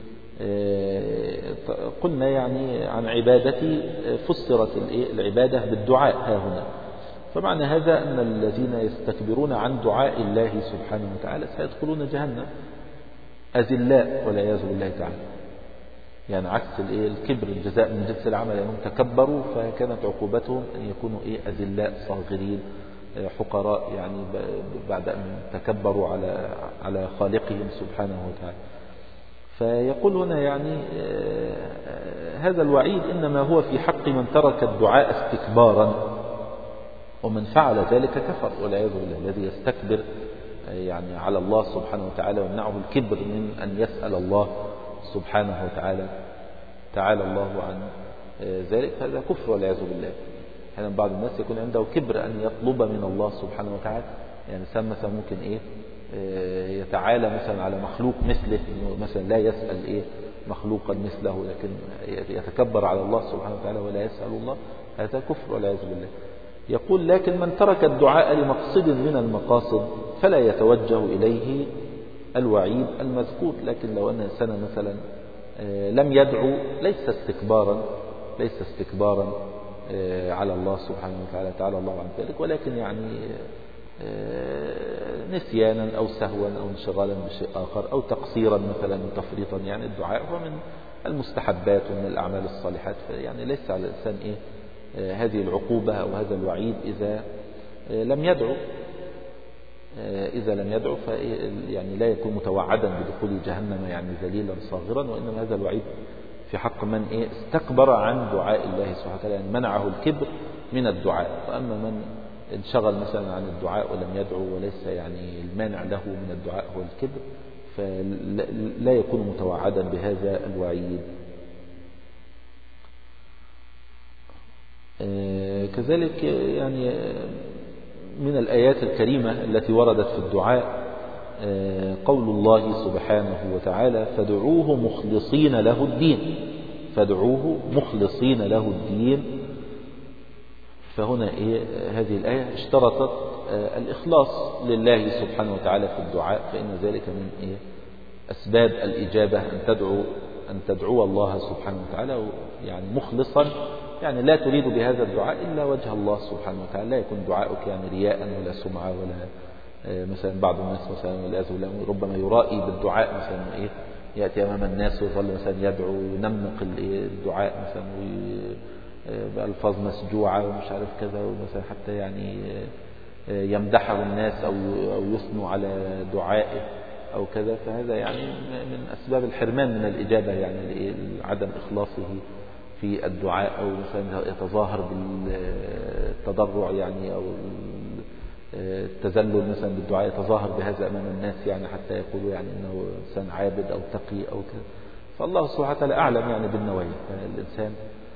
قلنا يعني عن عبادتي فسرت العبادة بالدعاء ها هنا، فمعنى هذا أن الذين يستكبرون عن دعاء الله سبحانه وتعالى سيدخلون جهنم أذلاء والعياذ بالله تعالى. يعني عكس الكبر، الجزاء من جنس العمل، لأنهم تكبروا فكانت عقوبتهم أن يكونوا إيه أذلاء صاغرين حقراء، يعني بعد أن تكبروا على على خالقهم سبحانه وتعالى. فيقول هنا يعني هذا الوعيد إنما هو في حق من ترك الدعاء استكبارا، ومن فعل ذلك كفر والعياذ بالله. الذي يستكبر يعني على الله سبحانه وتعالى ويمنعه الكبر من أن يسأل الله سبحانه وتعالى تعالى الله عن ذلك، هذا كفر والعياذ بالله. أحيانا بعض الناس يكون عنده كبر أن يطلب من الله سبحانه وتعالى. يعني إنسان مثلا ممكن إيه يتعالى مثلا على مخلوق مثله، مثلا لا يسأل إيه مخلوقا مثله، لكن يتكبر على الله سبحانه وتعالى ولا يسأل الله، هذا كفر والعياذ بالله. يقول: لكن من ترك الدعاء لمقصد من المقاصد فلا يتوجه إليه الوعيد المذكور. لكن لو أن إنسان مثلا لم يدعو ليس استكبارا، ليس استكبارا على الله سبحانه وتعالى، تعالى الله عن ذلك، ولكن يعني نسيانا أو سهوا أو انشغالا بشيء آخر أو تقصيرا مثلا وتفريطا. يعني الدعاء هو من المستحبات ومن الأعمال الصالحات، يعني ليس على الإنسان إيه هذه العقوبة أو هذا الوعيد إذا لم يدعو. إذا لم يدعو يعني لا يكون متوعدا بدخول جهنم يعني ذليلا صاغرا، وإنما هذا الوعيد في حق من إيه استكبر عن دعاء الله سبحانه وتعالى، يعني منعه الكبر من الدعاء. وأما من انشغل مثلا عن الدعاء ولم يدعو وليس يعني المانع له من الدعاء هو الكبر، فلا يكون متوعدا بهذا الوعيد. كذلك يعني من الآيات الكريمة التي وردت في الدعاء قول الله سبحانه وتعالى: فادعوه مخلصين له الدين. فادعوه مخلصين له الدين. فهنا إيه هذه الآية اشترطت الإخلاص لله سبحانه وتعالى في الدعاء، فإن ذلك من إيه أسباب الإجابة، أن تدعو أن تدعو الله سبحانه وتعالى يعني مخلصا، يعني لا تريد بهذا الدعاء إلا وجه الله سبحانه وتعالى، لا يكون دعاؤك يعني رياء ولا سمعة ولا مثلا بعض الناس مثلا والعياذ بالله ربما يرائي بالدعاء، مثلا إيه يأتي أمام الناس ويظل مثلا يدعو وينمق الدعاء مثلا بألفاظ مسجوعة ومش عارف كذا، ومثلا حتى يعني يمدحه الناس أو أو يثنوا على دعائه أو كذا، فهذا يعني من أسباب الحرمان من الإجابة، يعني عدم إخلاصه في الدعاء، أو مثلا يتظاهر بالتضرع يعني أو التذلل مثلا بالدعاء، يتظاهر بهذا أمام الناس يعني حتى يقولوا يعني أنه إنسان عابد أو تقي أو كذا. فالله سبحانه وتعالى أعلم يعني بالنوايا، فالإنسان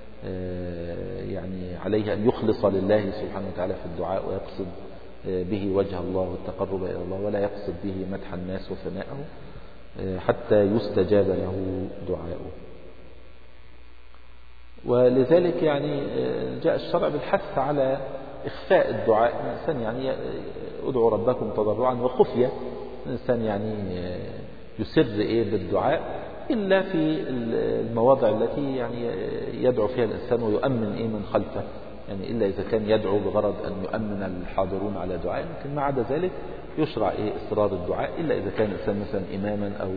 يعني عليه أن يخلص لله سبحانه وتعالى في الدعاء ويقصد به وجه الله والتقرب إلى الله، ولا يقصد به مدح الناس وثناءه حتى يستجاب له دعاؤه. ولذلك يعني جاء الشرع بالحث على إخفاء الدعاء. الإنسان يعني ادعوا ربكم تضرعا وخفية، الإنسان يعني يسر إيه بالدعاء إلا في المواضع التي يعني يدعو فيها الإنسان ويؤمن إيه من خلفه، يعني إلا إذا كان يدعو بغرض أن يؤمن الحاضرون على دعاء، لكن ما عدا ذلك يشرع إيه إصرار الدعاء، إلا إذا كان الإنسان مثلا إماما أو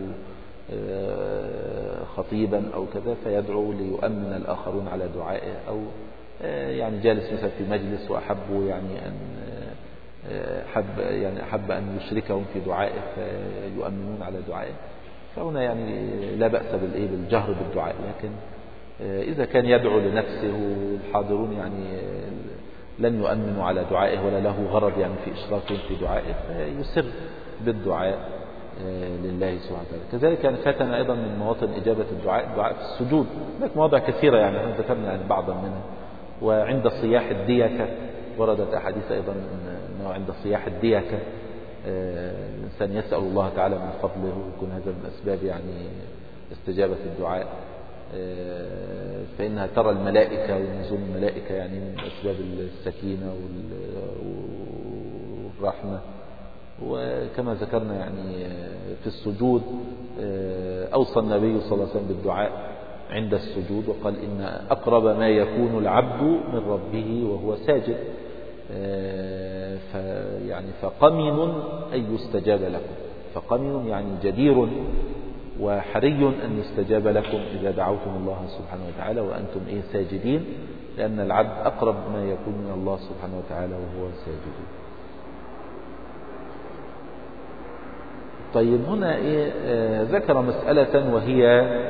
خطيبا أو كذا فيدعو ليؤمن الآخرون على دعائه، أو يعني جالس مثلا في مجلس وأحبوا يعني أن حب يعني أحب أن يشركهم في دعائه فيؤمنون على دعائه، فهنا يعني لا بأس بالإيه بالجهر بالدعاء. لكن إذا كان يدعو لنفسه الحاضرون يعني لن يؤمنوا على دعائه ولا له غرض يعني في إشراكهم في دعائه، فيسر بالدعاء لله سبحانه وتعالى. كذلك يعني فاتنا أيضا من مواطن إجابة الدعاء الدعاء في السجود. هناك مواضع كثيرة يعني احنا ذكرنا يعني بعضا منها. وعند صياح الديكة وردت أحاديث أيضا أنه عند صياح الديكة الإنسان يسأل الله تعالى من فضله، ويكون هذا من أسباب يعني استجابة الدعاء، فإنها ترى الملائكة ونزول الملائكة يعني من أسباب السكينة والرحمة. وكما ذكرنا يعني في السجود أوصى النبي صلى الله عليه وسلم بالدعاء عند السجود، وقال إن أقرب ما يكون العبد من ربه وهو ساجد، فيعني فقمن أن يستجاب لكم، فقمن يعني جدير وحري أن يستجاب لكم إذا دعوتم الله سبحانه وتعالى وأنتم إيه ساجدين، لأن العبد أقرب ما يكون من الله سبحانه وتعالى وهو ساجد. طيب هنا إيه آه ذكر مسألة وهي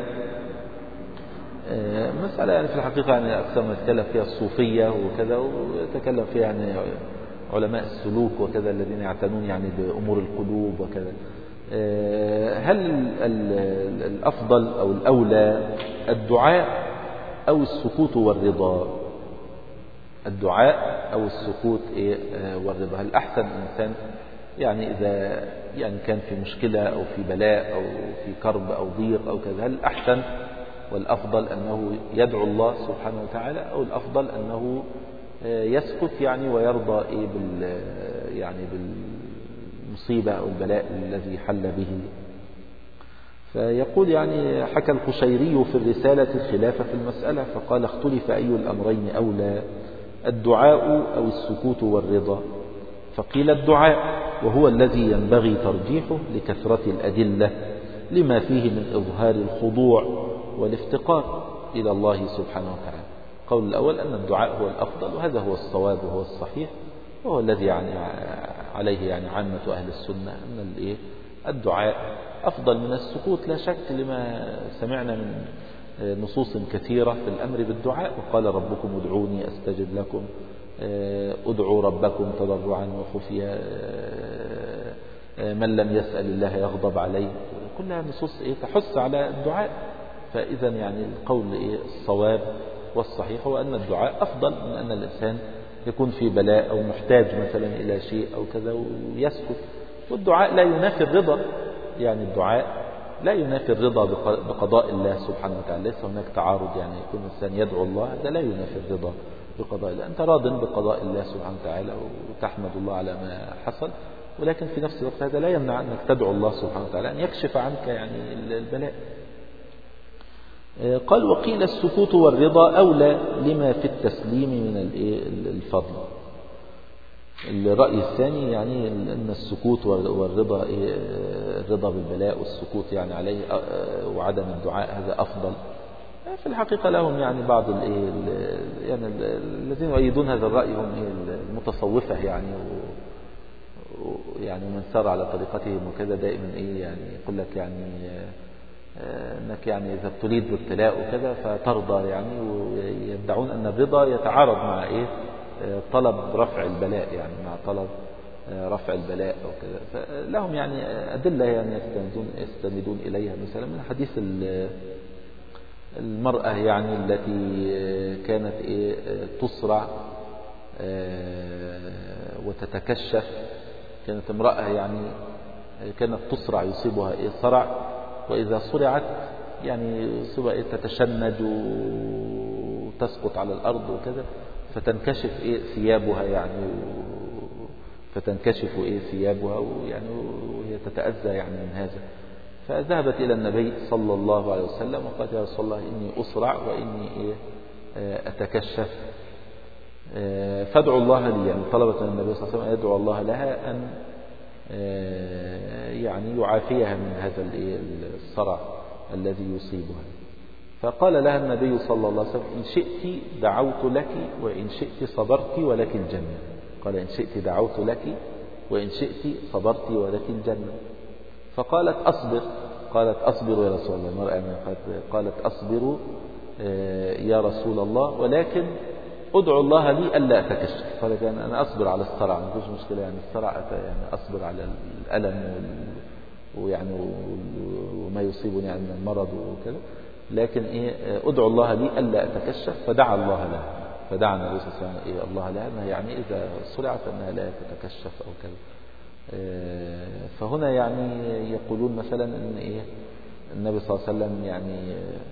آه مسألة يعني في الحقيقة يعني أكثر ما يتكلم فيها الصوفية وكذا، ويتكلم فيها يعني علماء السلوك وكذا الذين يعتنون يعني بأمور القلوب وكذا. آه هل الأفضل أو الأولى الدعاء أو السكوت والرضا؟ الدعاء أو السكوت إيه آه والرضا؟ هل أحسن الإنسان يعني إذا يعني كان في مشكلة أو في بلاء أو في كرب أو ضيق أو كذا، هل الأحسن والأفضل أنه يدعو الله سبحانه وتعالى، أو الأفضل أنه يسكت يعني ويرضى إيه بال يعني بالمصيبة أو البلاء الذي حل به؟ فيقول يعني حكى القشيري في الرسالة الخلاف في المسألة فقال اختلف أي الأمرين أولى الدعاء أو السكوت والرضا فقيل الدعاء وهو الذي ينبغي ترجيحه لكثرة الأدلة لما فيه من إظهار الخضوع والافتقار إلى الله سبحانه وتعالى. قول الأول أن الدعاء هو الأفضل وهذا هو الصواب وهو الصحيح وهو الذي يعني عليه يعني عامة أهل السنة أن الدعاء أفضل من السكوت لا شك لما سمعنا من نصوص كثيرة في الأمر بالدعاء وقال ربكم ادعوني أستجب لكم ادعوا ربكم تضرعا وخفيا من لم يسأل الله يغضب عليه كلها نصوص تحث على الدعاء. فإذا يعني القول الصواب والصحيح هو أن الدعاء أفضل من أن الإنسان يكون في بلاء أو محتاج مثلا إلى شيء أو كذا ويسكت. والدعاء لا ينافي الرضا يعني الدعاء لا ينافي الرضا بقضاء الله سبحانه وتعالى ليس هناك تعارض يعني يكون الإنسان يدعو الله هذا لا ينافي الرضا بقضاء الله. أنت راض بقضاء الله سبحانه وتعالى وتحمد الله على ما حصل ولكن في نفس الوقت هذا لا يمنع أنك تدعو الله سبحانه وتعالى أن يكشف عنك يعني البلاء. قال وقيل السكوت والرضا أولى لما في التسليم من الفضل. الرأي الثاني يعني أن السكوت والرضا الرضا بالبلاء والسكوت يعني عليه وعدم الدعاء هذا أفضل. في الحقيقة لهم يعني بعض يعني الذين يؤيدون هذا الرأي هم المتصوفة يعني يعني من سار على طريقتهم وكذا دائما إيه يعني يقول لك يعني أنك يعني إذا ابتليت بالابتلاء وكذا فترضى يعني ويدعون أن الرضا يتعارض مع إيه طلب رفع البلاء يعني مع طلب رفع البلاء أو كذا. فلهم يعني أدلة يعني يستندون, يستندون إليها مثلا من حديث المرأة يعني التي كانت إيه تصرع وتتكشف. كانت امرأة يعني كانت تصرع يصيبها إيه صرع وإذا صرعت يعني يصيبها إيه تتشنج وتسقط على الأرض وكذا فتنكشف إيه ثيابها يعني فتنكشف إيه ثيابها ويعني وهي تتأذى يعني من هذا. فذهبت إلى النبي صلى الله عليه وسلم وقالت يا رسول الله إني أسرع وإني إيه أتكشف فادعوا الله لي يعني طلبت من النبي صلى الله عليه وسلم يدعو الله لها أن يعني يعافيها من هذا الصرع الذي يصيبها. فقال لها النبي صلى الله عليه وسلم إن شئت دعوت لك وإن شئت صبرت ولك الجنة. قال إن شئت دعوت لك وإن شئت صبرت ولك الجنة. فقالت أصبر. قالت أصبر يا رسول الله. المرأة قالت أصبر يا رسول الله ولكن أدعو الله لي ألا أتكشف. قالت يعني أنا أصبر على الصرع ما فيش مشكلة يعني الصرع يعني أصبر على الألم ويعني وما يصيبني يعني من المرض وكذا لكن إيه أدعو الله لي ألا أتكشف. فدعا الله لها فدعا النبي صلى الله عليه وسلم إيه الله لها أنها يعني إذا صرعت أنها لا تتكشف أو كذا. فهنا يعني يقولون مثلا أن إيه النبي صلى الله عليه وسلم يعني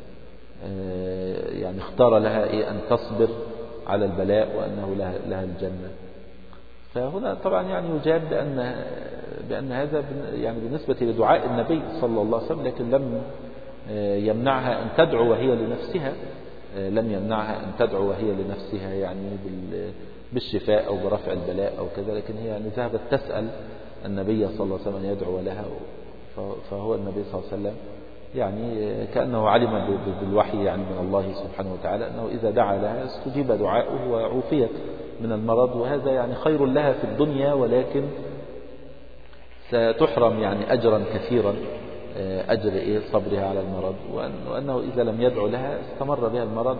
يعني اختار لها إيه أن تصبر على البلاء وأنه لها, لها الجنة. فهنا طبعا يعني يجاب بأن, بأن هذا يعني بالنسبة لدعاء النبي صلى الله عليه وسلم لكن لم يمنعها أن تدعو وهي لنفسها لم يمنعها أن تدعو وهي لنفسها يعني بالشفاء أو برفع البلاء أو كذا لكن هي يعني ذهبت تسأل النبي صلى الله عليه وسلم يدعو لها. فهو النبي صلى الله عليه وسلم يعني كأنه علم بالوحي يعني من الله سبحانه وتعالى أنه إذا دعا لها استجيب دعاؤه وعوفيت من المرض وهذا يعني خير لها في الدنيا ولكن ستحرم يعني أجرا كثيرا أجر إيه صبرها على المرض وأنه إذا لم يدعو لها استمر بها المرض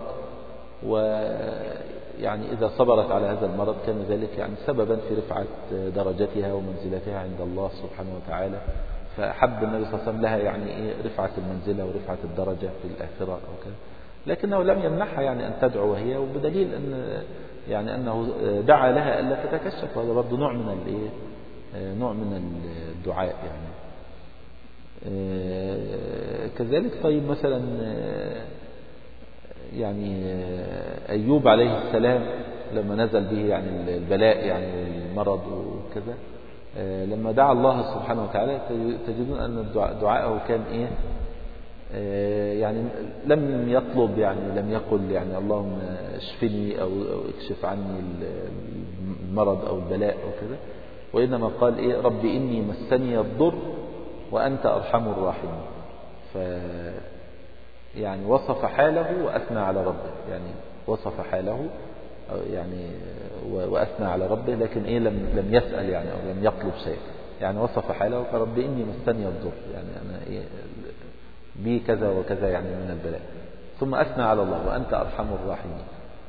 ويعني إذا صبرت على هذا المرض كان ذلك يعني سببا في رفعة درجتها ومنزلتها عند الله سبحانه وتعالى. فأحب النبي صلى الله عليه وسلم لها يعني إيه رفعة المنزلة ورفعة الدرجة في الآخرة أو كذا لكنه لم يمنعها يعني أن تدعو وهي وبدليل أن يعني أنه دعا لها ألا تتكشف وهذا برضه نوع من الإيه نوع من الدعاء يعني. كذلك طيب مثلا يعني أيوب عليه السلام لما نزل به يعني البلاء يعني المرض وكذا لما دعا الله سبحانه وتعالى تجدون أن دعاءه كان إيه يعني لم يطلب، يعني لم يقل يعني اللهم اشفني أو اكشف عني المرض أو البلاء أو كذا، وإنما قال إيه رب إني مسني الضر وأنت أرحم الراحمين. ف يعني وصف حاله وأثنى على ربه، يعني وصف حاله يعني وأثنى على ربه، لكن إيه لم لم يسأل يعني أو لم يطلب شيء، يعني وصف حاله فرب إني مسني الضر، يعني أنا إيه بي كذا وكذا يعني من البلاء، ثم أثنى على الله وأنت أرحم الراحمين.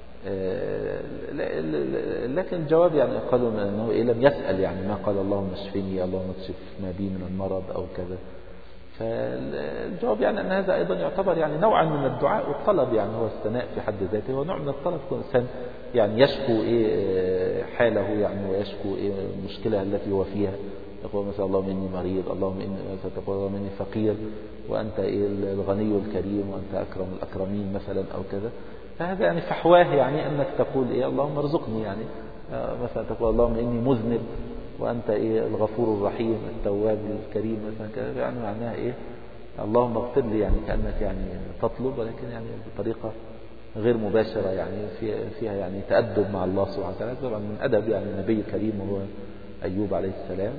لكن الجواب يعني قالوا أنه إيه لم يسأل، يعني ما قال اللهم اشفني اللهم اكشف ما بي من المرض أو كذا. فالجواب يعني أن هذا أيضا يعتبر يعني نوعا من الدعاء والطلب، يعني هو الثناء في حد ذاته هو نوع من الطلب، كل إنسان يعني يشكو إيه حاله يعني ويشكو إيه المشكلة التي هو فيها، يقول مثلا اللهم إني مريض، اللهم إني تقول اللهم إني فقير وأنت إيه الغني الكريم وأنت أكرم الأكرمين مثلا أو كذا. فهذا يعني فحواه يعني أنك تقول إيه اللهم ارزقني، يعني مثلا تقول اللهم إني مذنب وأنت إيه الغفور الرحيم التواب الكريم مثلا كذا، يعني معناها إيه اللهم اغفر لي، يعني كأنك يعني تطلب، ولكن يعني بطريقة غير مباشرة، يعني فيها يعني تأدب مع الله سبحانه وتعالى، طبعا من أدب يعني النبي الكريم وهو أيوب عليه السلام.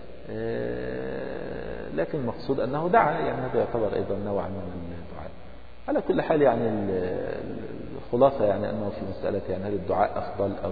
لكن المقصود أنه دعا، يعني هذا يعتبر أيضا نوعا من الدعاء. على كل حال يعني الخلاصة يعني أنه في مسألة يعني هل الدعاء أفضل أو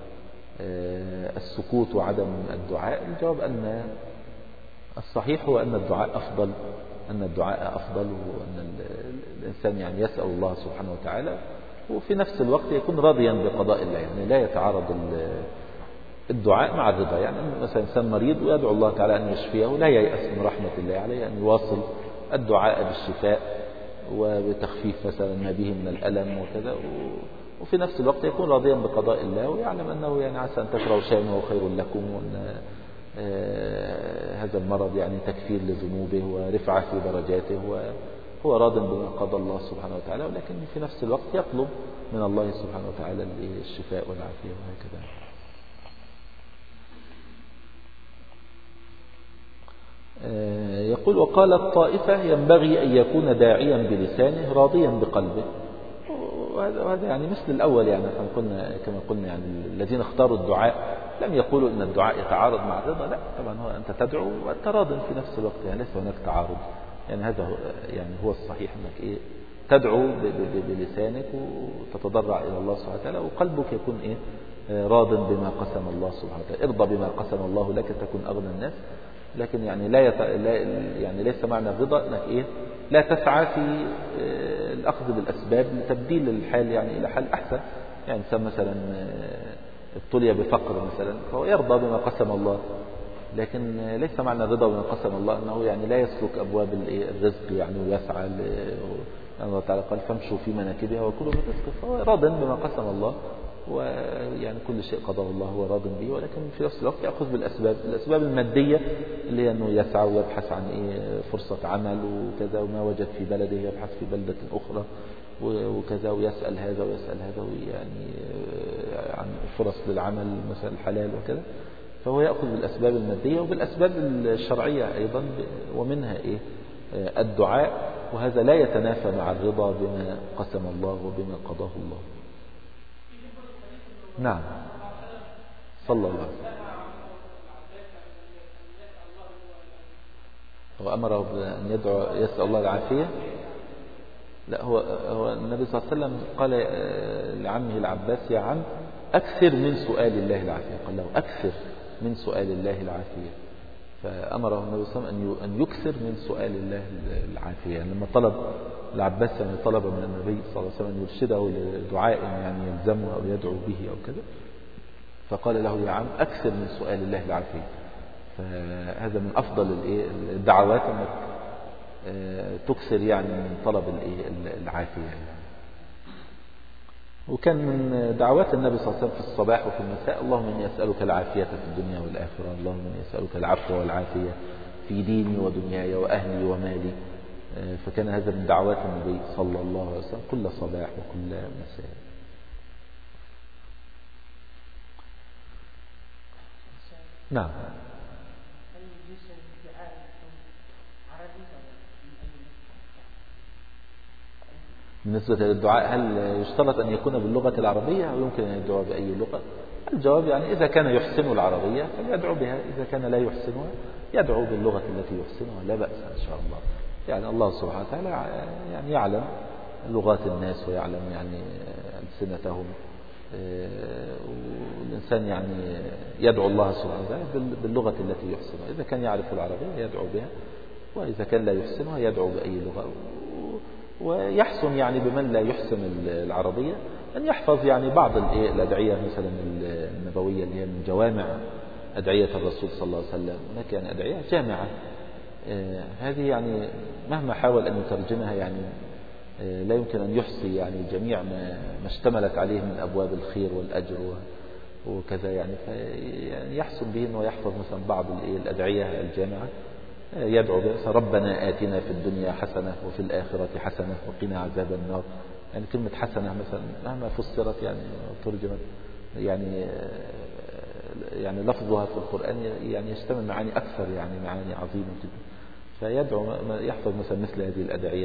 السكوت وعدم الدعاء، الجواب أن الصحيح هو أن الدعاء أفضل، أن الدعاء أفضل، وأن الإنسان يعني يسأل الله سبحانه وتعالى وفي نفس الوقت يكون راضيا بقضاء الله، يعني لا يتعارض الدعاء مع الرضا. يعني مثلا إنسان مريض ويدعو الله تعالى أن يشفيه، لا ييأس من رحمة الله عليه، أن يواصل الدعاء بالشفاء وبتخفيف مثلا ما به من الألم وكذا، وفي نفس الوقت يكون راضيا بقضاء الله ويعلم أنه يعني عسى أن تكرهوا شيئا وهو خير لكم، وأن هذا المرض يعني تكفير لذنوبه ورفعة في درجاته، وهو راض بما قضى الله سبحانه وتعالى، ولكن في نفس الوقت يطلب من الله سبحانه وتعالى الشفاء والعافية وهكذا. يقول وقال الطائفة ينبغي أن يكون داعيا بلسانه راضيا بقلبه، وهذا يعني مثل الأول، يعني كما قلنا كما قلنا يعني الذين اختاروا الدعاء لم يقولوا أن الدعاء يتعارض مع الرضا، لا طبعا هو أنت تدعو وأنت راض في نفس الوقت، يعني ليس هناك تعارض، يعني هذا هو يعني هو الصحيح أنك إيه تدعو بلسانك وتتضرع إلى الله سبحانه وتعالى، وقلبك يكون إيه راض بما قسم الله سبحانه وتعالى. ارضى بما قسم الله لك تكون أغنى الناس، لكن يعني لا, يت... لا يعني ليس معنى الرضا انك ايه لا تسعى في الاخذ بالاسباب لتبديل الحال يعني الى حال احسن. يعني انسان مثلا ابتلي بفقر مثلا فهو يرضى بما قسم الله، لكن ليس معنى الرضا بما قسم الله انه يعني لا يسلك ابواب الرزق يعني ويسعى ل... الله تعالى قال فامشوا في مناكبها وكلوا من رزقه، فهو راض بما قسم الله، ويعني كل شيء قضاه الله هو راض به، ولكن في نفس الوقت يأخذ بالأسباب الأسباب المادية اللي هي أنه يسعى ويبحث عن إيه فرصة عمل وكذا، وما وجد في بلده يبحث في بلدة أخرى وكذا، ويسأل هذا ويسأل هذا يعني عن فرص للعمل مثلا الحلال وكذا، فهو يأخذ بالأسباب المادية وبالأسباب الشرعية أيضا، ومنها إيه الدعاء، وهذا لا يتنافى مع الرضا بما قسم الله وبما قضاه الله. نعم صلى الله عليه وسلم وأمره بأن يدعو يسأل الله العافية. لا هو هو النبي صلى الله عليه وسلم قال لعمه العباس يا عم أكثر من سؤال الله العافية، قال له أكثر من سؤال الله العافية، فأمره النبي صلى الله عليه وسلم أن يكثر من سؤال الله العافية. يعني لما طلب العباس يعني طلب من النبي صلى الله عليه وسلم أن يرشده لدعاء يعني يلزمه أو يدعو به أو كذا، فقال له يا عم أكثر من سؤال الله العافية. فهذا من أفضل الدعوات أنك تكثر يعني من طلب العافية يعني. وكان من دعوات النبي صلى الله عليه وسلم في الصباح وفي المساء اللهم إني أسألك العافية في الدنيا والآخرة، اللهم إني أسألك العفو والعافية في ديني ودنياي وأهلي ومالي. فكان هذا من دعوات النبي صلى الله عليه وسلم كل صباح وكل مساء. نعم بالنسبة للدعاء هل يشترط أن يكون باللغة العربية أو يمكن أن يدعو بأي لغة؟ الجواب يعني إذا كان يحسن العربية فليدعو بها، إذا كان لا يحسنها يدعو باللغة التي يحسنها، لا بأس إن شاء الله. يعني الله سبحانه وتعالى يعني يعلم لغات الناس ويعلم يعني ألسنتهم، والإنسان يعني يدعو الله سبحانه وتعالى باللغة التي يحسنها، إذا كان يعرف العربية يدعو بها، وإذا كان لا يحسنها يدعو بأي لغة. ويحسن يعني بمن لا يحسن العربية أن يحفظ يعني بعض الأدعية مثلا النبوية اللي هي من جوامع أدعية الرسول صلى الله عليه وسلم، هناك يعني أدعية جامعة، هذه يعني مهما حاول أن يترجمها يعني لا يمكن أن يحصي يعني جميع ما اشتملت عليه من أبواب الخير والأجر وكذا، يعني يعني يحسن به أنه يحفظ مثلا بعض الأدعية الجامعة يدعو بها. ربنا آتنا في الدنيا حسنة وفي الآخرة حسنة وقنا عذاب النار. يعني كلمة حسنة مثلا مهما فسرت يعني ترجمت يعني يعني لفظها في القرآن يعني يشتمل معاني أكثر، يعني معاني عظيمة جدا. فيدعو يحفظ مثلا مثل هذه الأدعية،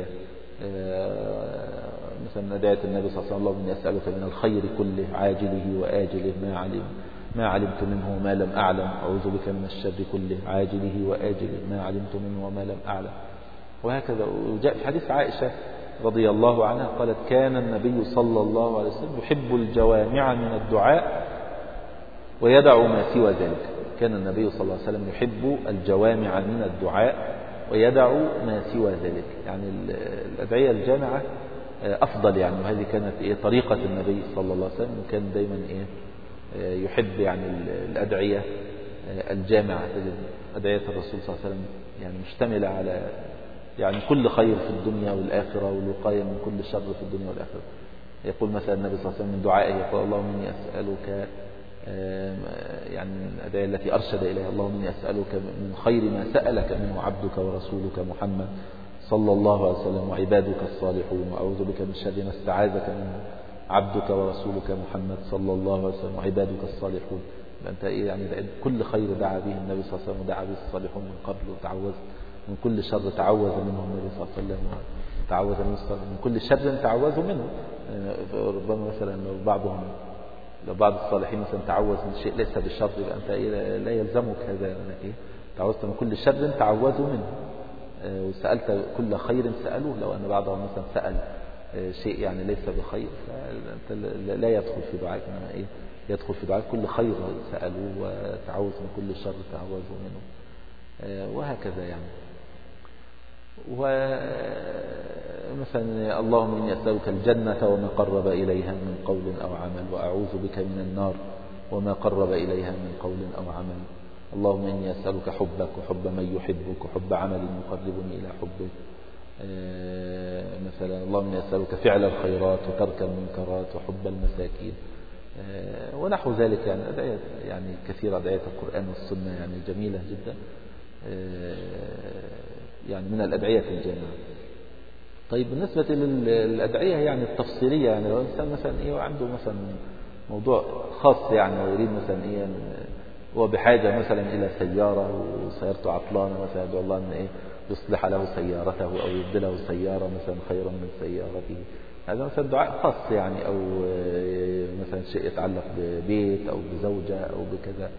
مثلا أدعية النبي صلى الله عليه وسلم اللهم إني أسألك من الخير كله عاجله وآجله ما علم ما علمت منه وما لم أعلم، أعوذ بك من الشر كله عاجله وآجله ما علمت منه وما لم أعلم. وهكذا. وجاء في حديث عائشة رضي الله عنها قالت كان النبي صلى الله عليه وسلم يحب الجوامع من الدعاء ويدع ما سوى ذلك. كان النبي صلى الله عليه وسلم يحب الجوامع من الدعاء ويدع ما سوى ذلك. يعني الأدعية الجامعة أفضل يعني، وهذه كانت إيه طريقة النبي صلى الله عليه وسلم، كان دايما إيه يحب يعني الأدعية الجامعة. أدعية الرسول صلى الله عليه وسلم يعني مشتملة على يعني كل خير في الدنيا والآخرة والوقاية من كل شر في الدنيا والآخرة. يقول مثلا النبي صلى الله عليه وسلم من دعائه يقول اللهم إني أسألك يعني الأدعية التي أرشد إليها اللهم إني أسألك من خير ما سألك منه عبدك ورسولك محمد صلى الله عليه وسلم وعبادك الصالحون، وأعوذ بك من شر ما استعاذك منه عبدك ورسولك محمد صلى الله عليه وسلم وعبادك الصالحون. أنت إيه يعني كل خير دعا به النبي صلى الله عليه وسلم ودعا به الصالحون من قبل، وتعوذ من كل شر تعوذ منه النبي صلى الله عليه وسلم، وتعوذ من كل شر تعوذ منه. ربما مثلا لو بعضهم لو بعض الصالحين مثلا تعوذ من شيء ليس بالشر يبقى أنت إيه لا يلزمك هذا، يعني إيه تعوذت من كل شر تعوذوا منه، وسألت كل خير سألوه. لو أن بعضهم مثلا سأل شيء يعني ليس بخير فأنت لا يدخل في دعائك، إنما إيه يدخل في دعائك كل خير سألوه وتعوذ من كل شر تعوذوا منه، وهكذا يعني. ومثلا اللهم إني أسألك الجنة وما قرب إليها من قول أو عمل، وأعوذ بك من النار وما قرب إليها من قول أو عمل. اللهم إني أسألك حبك وحب من يحبك وحب عمل يقربني إلى حبك. مثلا اللهم إني أسألك فعل الخيرات وترك المنكرات وحب المساكين ونحو ذلك. يعني أدعية يعني كثيرة، أدعية القرآن والسنة يعني جميلة جدا، يعني من الأدعية الجامعة. طيب بالنسبة للأدعية يعني التفصيلية، يعني لو إنسان مثلا إيه عنده مثلا موضوع خاص يعني ويريد مثلا إيه هو بحاجة مثلا إلى سيارة وسيارته عطلانة مثلا، يدعو الله أن إيه يصلح له سيارته أو يبدله سيارة مثلا خيرا من سيارته. هذا مثلا دعاء خاص يعني، أو مثلا شيء يتعلق ببيت أو بزوجة أو بكذا،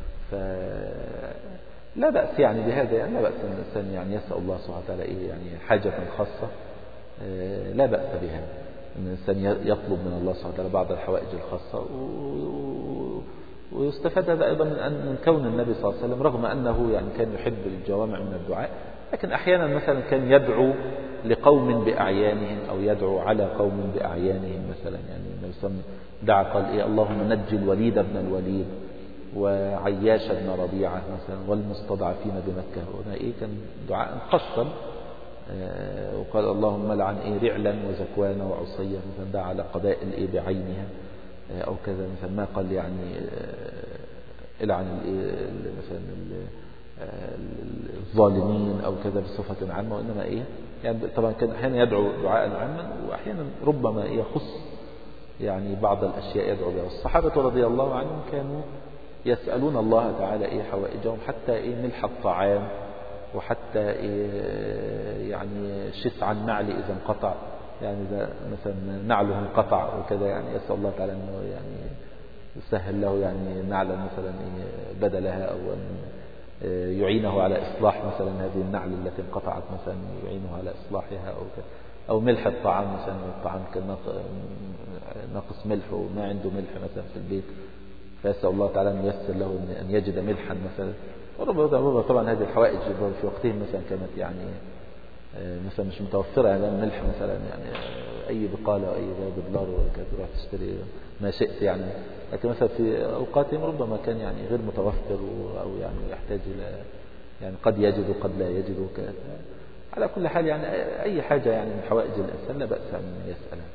فلا بأس يعني بهذا، يعني لا بأس أن الإنسان يعني يسأل الله سبحانه وتعالى إيه يعني حاجة خاصة، لا بأس بها أن الإنسان يطلب من الله سبحانه وتعالى بعض الحوائج الخاصة. ويستفاد هذا أيضا من كون النبي صلى الله عليه وسلم رغم أنه يعني كان يحب الجوامع من الدعاء، لكن أحيانا مثلا كان يدعو لقوم بأعيانهم أو يدعو على قوم بأعيانهم مثلا. يعني النبي صلى الله عليه وسلم دعا قال إيه اللهم نجي الوليد بن الوليد وعياش بن ربيعة مثلا والمستضعفين بمكة. هنا إيه كان دعاء خاصا. آه وقال اللهم لعن إيه رعلا وزكوان وعصية مثلا، دعا على قبائل إيه بعينها آه أو كذا مثلا، ما قال يعني آه العن مثلا الظالمين أو كذا بصفة عامة، وإنما إيه يعني طبعا كان أحيانا يدعو دعاء عاما، وأحيانا ربما يخص يعني بعض الأشياء يدعو بها. والصحابة رضي الله عنهم كانوا يسألون الله تعالى إيه حوائجهم، حتى إيه ملح الطعام، وحتى إيه يعني شسع النعل إذا انقطع، يعني ده مثلا نعله انقطع وكذا، يعني يسأل الله تعالى أنه يعني يسهل له يعني نعلا مثلا بدلها، أو أن يعينه على إصلاح مثلا هذه النعل التي انقطعت، مثلا يعينه على إصلاحها، أو أو ملح الطعام، مثلا الطعام كان ناقص ملح وما عنده ملح مثلا في البيت، فيسأل الله تعالى أن ييسر له أن يجد ملحا مثلا. وربما طبعا هذه الحوائج في وقتهم مثلا كانت يعني مثلا مش متوفرة، يعني الملح مثلا يعني أي بقالة أو أي بدلار كانت تروح تشتري ما شئت يعني، لكن مثلا في أوقاتهم ربما كان يعني غير متوفر، أو يعني يحتاج إلى يعني قد يجد وقد لا يجد. على كل حال يعني أي حاجة يعني من حوائج الإنسان لا بأس أن يسألها.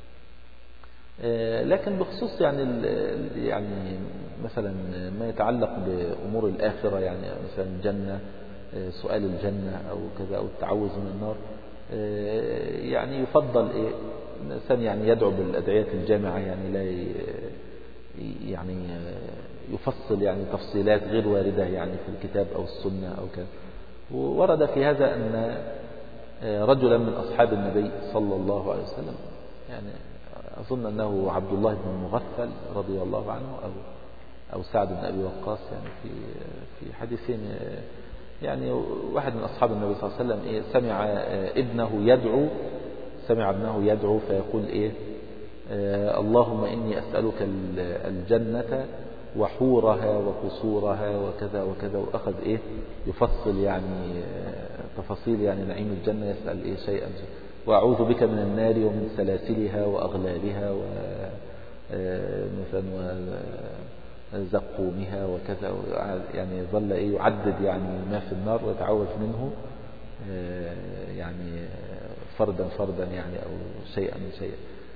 لكن بخصوص يعني يعني مثلا ما يتعلق بأمور الآخرة، يعني مثلا الجنة، سؤال الجنة أو كذا، أو التعوذ من النار، يعني يفضل إيه الإنسان يعني يدعو بالأدعية الجامعة، يعني لا يعني يفصل يعني تفصيلات غير واردة يعني في الكتاب أو السنة أو كذا. وورد في هذا أن رجلا من أصحاب النبي صلى الله عليه وسلم، يعني أظن أنه عبد الله بن مغفل رضي الله عنه، أو أو سعد بن أبي وقاص، يعني في في حديثين، يعني واحد من أصحاب النبي صلى الله عليه وسلم إيه سمع ابنه يدعو سمع ابنه يدعو فيقول إيه اللهم إني أسألك الجنة وحورها وقصورها وكذا وكذا، وأخذ إيه يفصل يعني تفاصيل يعني نعيم الجنة، يسأل إيه شيئا، وأعوذ بك من النار ومن سلاسلها وأغلالها ومثلا وزقومها وكذا، يعني ظل إيه يعدد يعني ما في النار ويتعوذ منه يعني فردا فردا يعني، أو شيئا شيئا.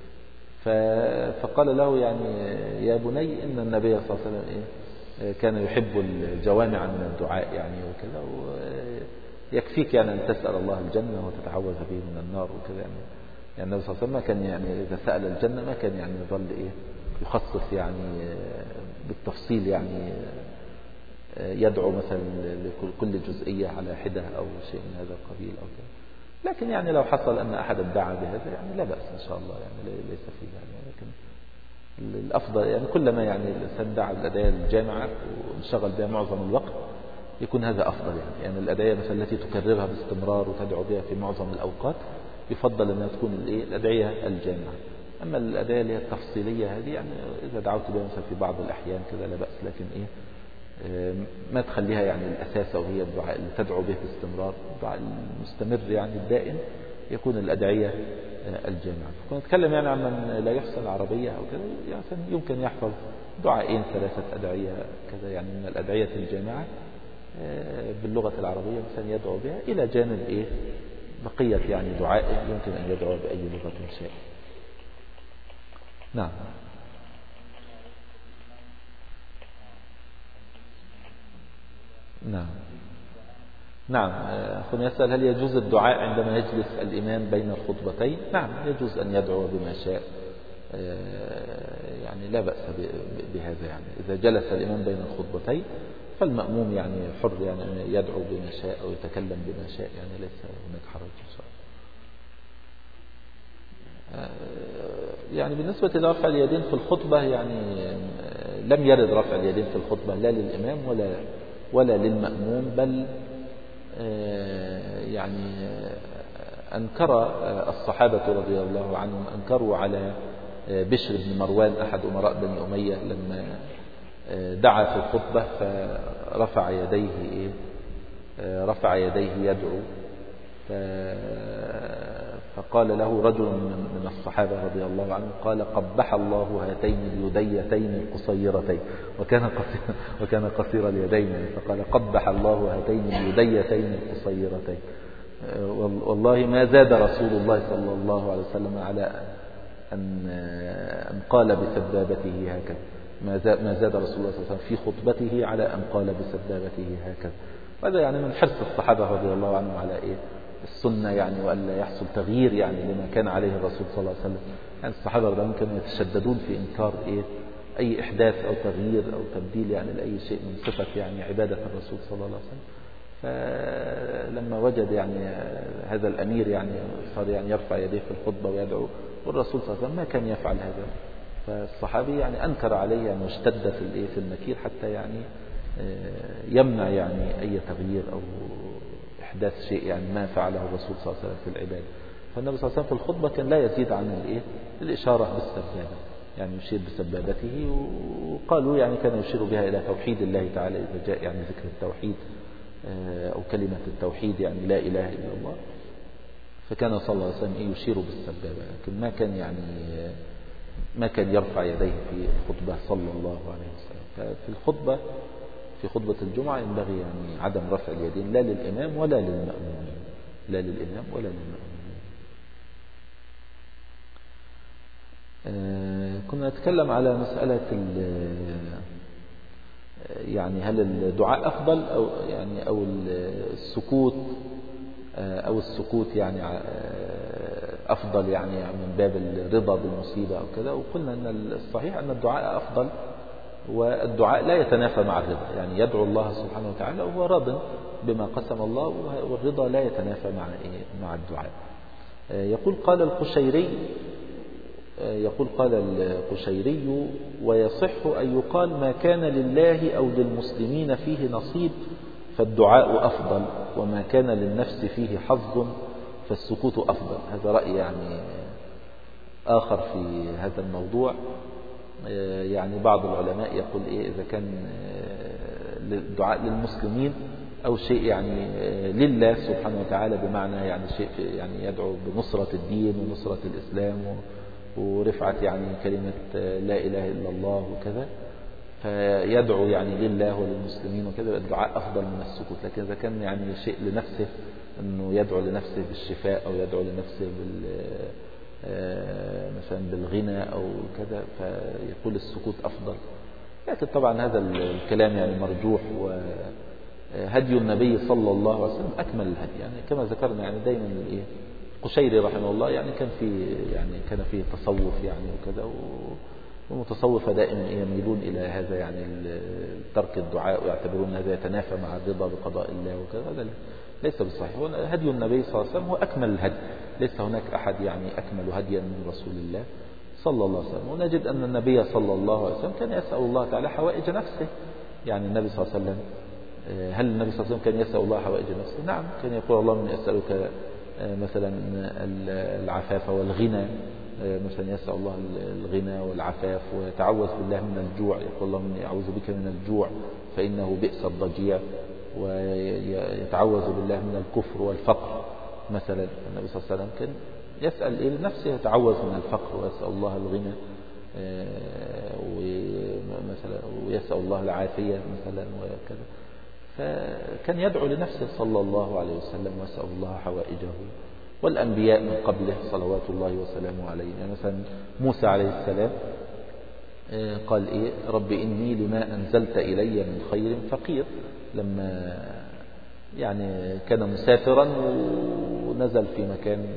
فقال له يعني يا بني إن النبي صلى الله عليه وسلم إيه كان يحب الجوامع من الدعاء يعني وكذا، ويكفيك يعني أن تسأل الله الجنة وتتعوذ به من النار وكذا يعني. يعني النبي صلى الله عليه وسلم كان يعني إذا سأل الجنة ما كان يعني يظل إيه يخصص يعني بالتفصيل، يعني يدعو مثلا لكل جزئية على حدة أو شيء من هذا القبيل أو كذا. لكن يعني لو حصل أن أحد ادعى بهذا يعني لا بأس إن شاء الله، يعني ليس فيه يعني. لكن الأفضل يعني كلما يعني الإنسان دعا بالأدعية الجامعة وانشغل بها معظم الوقت يكون هذا أفضل يعني. يعني الأدعية مثلا التي تكررها باستمرار وتدعو بها في معظم الأوقات يفضل أنها تكون الأدعية الجامعة. أما الأدعية اللي هي التفصيلية هذه يعني إذا دعوت بها مثلا في بعض الأحيان كذا لا بأس، لكن إيه ما تخليها يعني الأساس، وهي الدعاء اللي تدعو به باستمرار، الدعاء المستمر يعني الدائم يكون الأدعية الجامعة. كنا نتكلم يعني عن من لا يحسن العربية أو كذا، يعني يمكن يحفظ دعائين ثلاثة أدعية كذا يعني من الأدعية الجامعة باللغة العربية مثلا يدعو بها، إلى جانب إيه بقية يعني دعاء يمكن أن يدعو بأي لغة شاء. نعم. نعم نعم أخونا يسأل هل يجوز الدعاء عندما يجلس الإمام بين الخطبتين؟ نعم يجوز أن يدعو بما شاء، يعني لا بأس بهذا. يعني إذا جلس الإمام بين الخطبتين فالمأموم يعني حر يعني أن يدعو بما شاء أو يتكلم بما شاء، يعني ليس هناك حرج إن شاء الله. يعني بالنسبة لرفع اليدين في الخطبة يعني لم يرد رفع اليدين في الخطبة لا للإمام ولا ولا للمأموم، بل يعني أنكر الصحابة رضي الله عنهم أنكروا على بشر بن مروان أحد أمراء بني أمية لما دعا في الخطبة فرفع يديه رفع يديه يدعو، فقال له رجل من الصحابة رضي الله عنه قال قبح الله هاتين اليديتين القصيرتين، وكان قصير وكان قصير اليدين، فقال قبح الله هاتين اليديتين القصيرتين. والله ما زاد رسول الله صلى الله عليه وسلم على أن أن قال بسبابته هكذا، ما زاد رسول الله صلى الله عليه وسلم في خطبته على أن قال بسبابته هكذا. هذا يعني من حرص الصحابة رضي الله عنهم على إيه السنة يعني، وألا يحصل تغيير يعني لما كان عليه الرسول صلى الله عليه وسلم. يعني الصحابة رضي الله عنهم كانوا يتشددون في إنكار إيه أي إحداث أو تغيير أو تبديل يعني لأي شيء من صفة يعني عبادة الرسول صلى الله عليه وسلم. فلما وجد يعني هذا الأمير يعني صار يعني يرفع يديه في الخطبة ويدعو، والرسول صلى الله عليه وسلم ما كان يفعل هذا، فالصحابي يعني أنكر عليه يعني واشتد في في النكير حتى يعني يمنع يعني أي تغيير أو إحداث شيء يعني ما فعله الرسول صلى الله عليه وسلم في العبادة. فالنبي صلى الله عليه وسلم في الخطبة كان لا يزيد عن الإيه الإشارة بالسبابة، يعني يشير بسبابته، وقالوا يعني كان يشير بها إلى توحيد الله تعالى إذا جاء يعني ذكر التوحيد أو كلمة التوحيد يعني لا إله إلا الله، فكان صلى الله عليه وسلم يشير بالسبابة، لكن ما كان يعني ما كان يرفع يديه في الخطبة صلى الله عليه وسلم. ففي الخطبة في خطبة الجمعة ينبغي يعني عدم رفع اليدين لا للإمام ولا للمأمومين، لا للإمام ولا للمأمومين. آه كنا نتكلم على مسألة يعني هل الدعاء أفضل أو يعني أو السكوت آه أو السكوت يعني أفضل يعني من باب الرضا بالمصيبة أو كذا، وقلنا أن الصحيح أن الدعاء أفضل، والدعاء لا يتنافى مع الرضا، يعني يدعو الله سبحانه وتعالى وهو راض بما قسم الله، والرضا لا يتنافى مع مع الدعاء. يقول قال القشيري يقول قال القشيري ويصح أن يقال ما كان لله أو للمسلمين فيه نصيب فالدعاء أفضل، وما كان للنفس فيه حظ فالسكوت أفضل. هذا رأي يعني آخر في هذا الموضوع. يعني بعض العلماء يقول إيه إذا كان الدعاء للمسلمين أو شيء يعني لله سبحانه وتعالى، بمعنى يعني شيء يعني يدعو بنصرة الدين ونصرة الإسلام ورفعة يعني كلمة لا إله إلا الله وكذا، فيدعو يعني لله وللمسلمين وكذا، الدعاء أفضل من السكوت. لكن إذا كان يعني شيء لنفسه، أنه يدعو لنفسه بالشفاء أو يدعو لنفسه بال مثلا بالغنى أو كذا، فيقول السكوت أفضل. لكن طبعا هذا الكلام يعني مرجوح، وهدي النبي صلى الله عليه وسلم أكمل الهدي، يعني كما ذكرنا يعني دايما الإيه قشيري رحمه الله يعني كان في يعني كان فيه تصوف يعني وكذا، والمتصوفة دائما يميلون إلى هذا يعني ترك الدعاء، ويعتبرون هذا يتنافى مع الرضا بقضاء الله وكذا. هذا ليس بالصحيح. هدي النبي صلى الله عليه وسلم هو أكمل الهدي، ليس هناك أحد يعني أكمل هديا من رسول الله صلى الله عليه وسلم. ونجد أن النبي صلى الله عليه وسلم كان يسأل الله تعالى حوائج نفسه. يعني النبي صلى الله عليه وسلم، هل النبي صلى الله عليه وسلم كان يسأل الله حوائج نفسه؟ نعم، كان يقول اللهم أسألك مثلا العفاف والغنى، مثلا يسأل الله الغنى والعفاف، ويتعوذ بالله من الجوع، يقول اللهم إني أعوذ بك من الجوع فإنه بئس الضجيع، ويتعوذ بالله من الكفر والفقر. مثلا النبي صلى الله عليه وسلم كان يسأل إيه لنفسه، يتعوذ من الفقر ويسأل الله الغنى، ومثلا ويسأل الله العافية مثلا وكذا. فكان يدعو لنفسه صلى الله عليه وسلم ويسأل الله حوائجه، والأنبياء من قبله صلوات الله وسلامه عليه. يعني مثلا موسى عليه السلام قال إيه رب إني لما أنزلت إلي من خير فقير، لما يعني كان مسافرا ونزل في مكان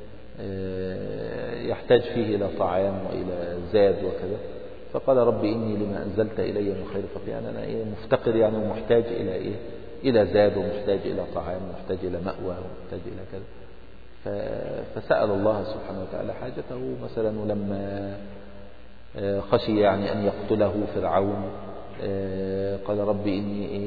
يحتاج فيه إلى طعام وإلى زاد وكذا، فقال رب إني لما أنزلت إلي من خير فقير، يعني أنا إيه مفتقر يعني ومحتاج إلى إيه إلى زاد، ومحتاج إلى طعام، ومحتاج إلى مأوى، ومحتاج إلى كذا. فسأل الله سبحانه وتعالى حاجته. مثلا ولما خشي يعني أن يقتله فرعون قال رب إني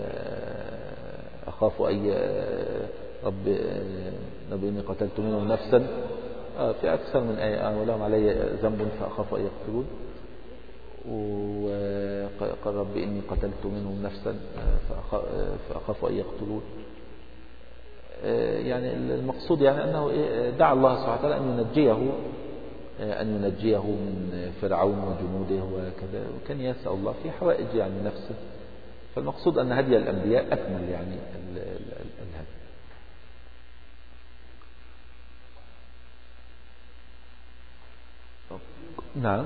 أخاف أي رب رب إني قتلت منهم نفسا، في أكثر من آية، ولهم علي ذنب فأخاف أن يقتلون، وقال رب إني قتلت منهم نفسا فأخاف أن يقتلون. يعني المقصود يعني أنه دعا الله سبحانه وتعالى أن ينجيه أن ينجيه من فرعون وجنوده وكذا، وكان يسأل الله في حوائج يعني نفسه. فالمقصود أن هدي الأنبياء أكمل يعني الهدي. نعم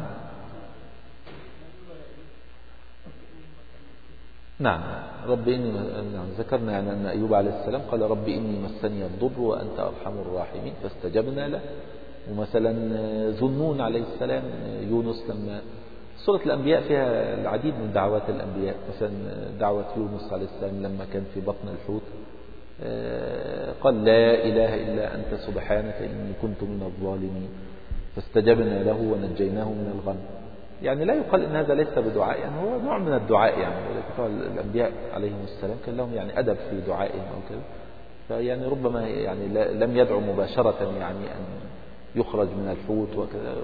نعم رب إني نعم ذكرنا يعني أن أيوب عليه السلام قال رب إني مسني الضر وأنت أرحم الراحمين فاستجبنا له. ومثلا ذو النون عليه السلام يونس لما سورة الأنبياء فيها العديد من دعوات الأنبياء، مثلا دعوة يونس عليه السلام لما كان في بطن الحوت قال لا إله إلا أنت سبحانك إني كنت من الظالمين فاستجبنا له ونجيناه من الغم. يعني لا يقال إن هذا ليس بدعاء، يعني هو نوع من الدعاء، يعني الأنبياء عليهم السلام كان لهم يعني أدب في دعائهم أو كذا، فيعني ربما يعني لم يدعو مباشرة يعني أن يخرج من الحوت وكذا،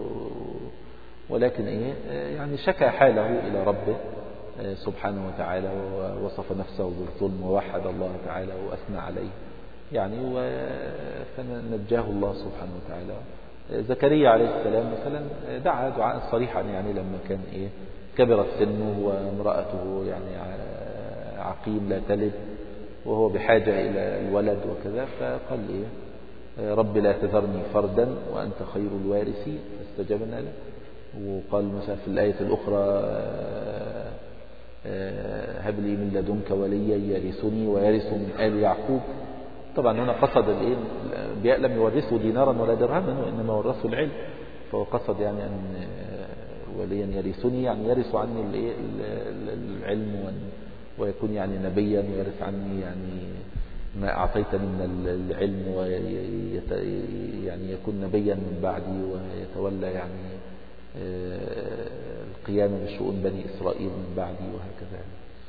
ولكن إيه يعني شكى حاله إلى ربه سبحانه وتعالى ووصف نفسه بالظلم ووحد الله تعالى وأثنى عليه يعني، فنجاه الله سبحانه وتعالى. زكريا عليه السلام مثلا دعا دعاء صريحا يعني لما كان إيه كبرت سنه وامرأته يعني عقيم لا تلد وهو بحاجة إلى الولد وكذا، فقال إيه رب لا تذرني فردا وأنت خير الوارثين فاستجبنا له. وقال مثلا في الآية الأخرى هب لي من لدنك وليا يرثني ويرث من آل يعقوب. طبعا هنا قصد الايه الانبياء لم يورثوا دينارا ولا درهما وانما ورثوا العلم، فهو قصد يعني ان وليا يرثني يعني يرث عني الايه العلم ويكون يعني نبيا ويرث عني يعني ما اعطيتني من العلم ويعني يكون نبيا من بعدي ويتولى يعني القيام بشؤون بني إسرائيل من بعدي وهكذا.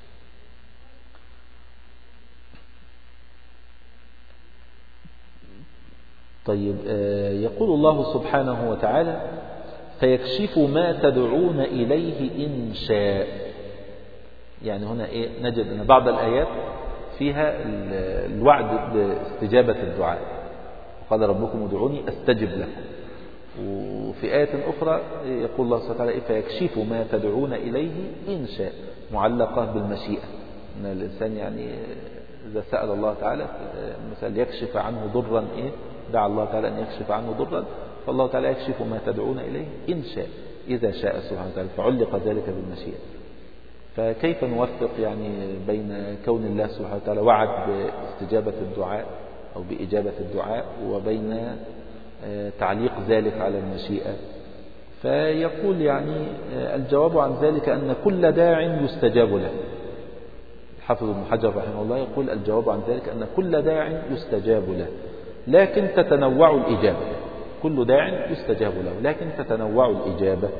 طيب يقول الله سبحانه وتعالى فيكشف ما تدعون إليه إن شاء. يعني هنا إيه نجد أن بعض الآيات فيها الوعد باستجابة الدعاء، قال ربكم ادعوني أستجب لكم. وفي آية أخرى يقول الله سبحانه وتعالى فيكشف ما تدعون إليه إن شاء، معلقة بالمشيئة، أن الإنسان يعني إذا سأل الله تعالى مثلا يكشف عنه ضرا إيه دعا الله تعالى أن يكشف عنه ضرا، فالله تعالى يكشف ما تدعون إليه إن شاء إذا شاء سبحانه وتعالى، فعلق ذلك بالمشيئة. فكيف نوفق يعني بين كون الله سبحانه وتعالى وعد باستجابة الدعاء أو بإجابة الدعاء وبين تعليق ذلك على المشيئة؟ فيقول يعني الجواب عن ذلك أن كل داع يستجاب له. الحافظ ابن حجر رحمه الله يقول الجواب عن ذلك أن كل داع يستجاب له لكن تتنوع الإجابة. كل داع يستجاب له لكن تتنوع الإجابة،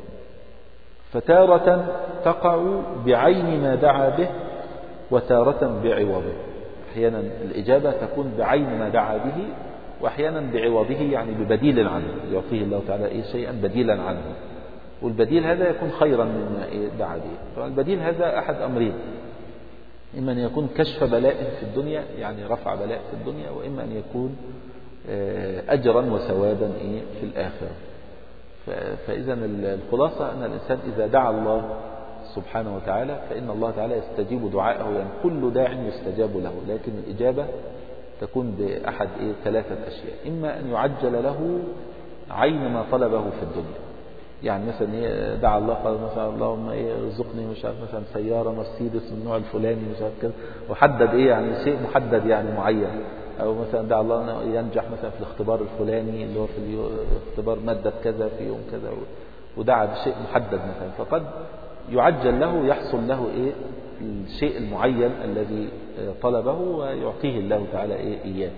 فتارة تقع بعين ما دعا به وتارة بعوضه. أحيانا الإجابة تكون بعين ما دعا به وأحيانا بعوضه يعني ببديل عنه، يعطيه الله تعالى إيه شيئا بديلا عنه، والبديل هذا يكون خيرا مما إيه دعا به. طبعا البديل هذا أحد أمرين، إما أن يكون كشف بلاء في الدنيا يعني رفع بلاء في الدنيا، وإما أن يكون أجرا وثوابا إيه في الآخرة. فإذا الخلاصة أن الإنسان إذا دعا الله سبحانه وتعالى فإن الله تعالى يستجيب دعاءه، يعني كل داع يستجاب له، لكن الإجابة تكون بأحد إيه ثلاثة أشياء، إما أن يعجل له عين ما طلبه في الدنيا، يعني مثلا إيه دعا الله قال مثلا اللهم إيه ارزقني مش عارف مثلا سيارة مرسيدس من النوع الفلاني مش عارف كذا، وحدد إيه يعني شيء محدد يعني معين. أو مثلا دعا الله أنه ينجح مثلا في الاختبار الفلاني اللي هو في الاختبار مادة كذا في يوم كذا، ودعا بشيء محدد مثلا، فقد يعجل له يحصل له إيه الشيء المعين الذي طلبه ويعطيه الله تعالى إيه إياه.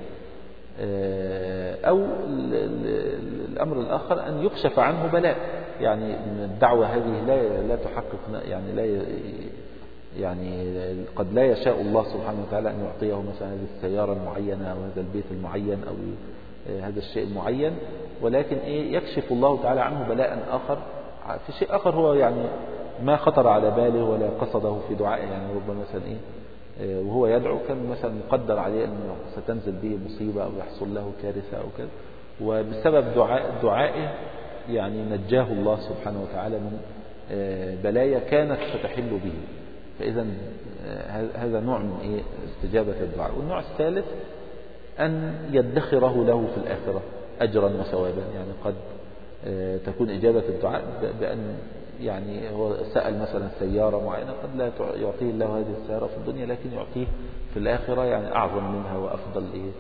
أو الأمر الآخر أن يكشف عنه بلاء، يعني الدعوة هذه لا لا تحقق يعني لا يعني قد لا يشاء الله سبحانه وتعالى أن يعطيه مثلا هذه السيارة المعينة أو هذا البيت المعين أو هذا الشيء المعين، ولكن إيه يكشف الله تعالى عنه بلاء آخر في شيء آخر هو يعني ما خطر على باله ولا قصده في دعائه. يعني ربما مثلا إيه وهو يدعو كان مثلا مقدر عليه أنه ستنزل به مصيبة أو يحصل له كارثة أو كذا، وبسبب دعاء دعائه يعني نجاه الله سبحانه وتعالى من بلايا كانت ستحل به. فإذا هذا نوع من إيه استجابة الدعاء. والنوع الثالث أن يدخره له في الآخرة أجرا وثوابا، يعني قد تكون إجابة الدعاء بأن يعني هو سأل مثلا سيارة معينة قد لا يعطيه الله هذه السيارة في الدنيا، لكن يعطيه في الآخرة يعني أعظم منها وأفضل إيه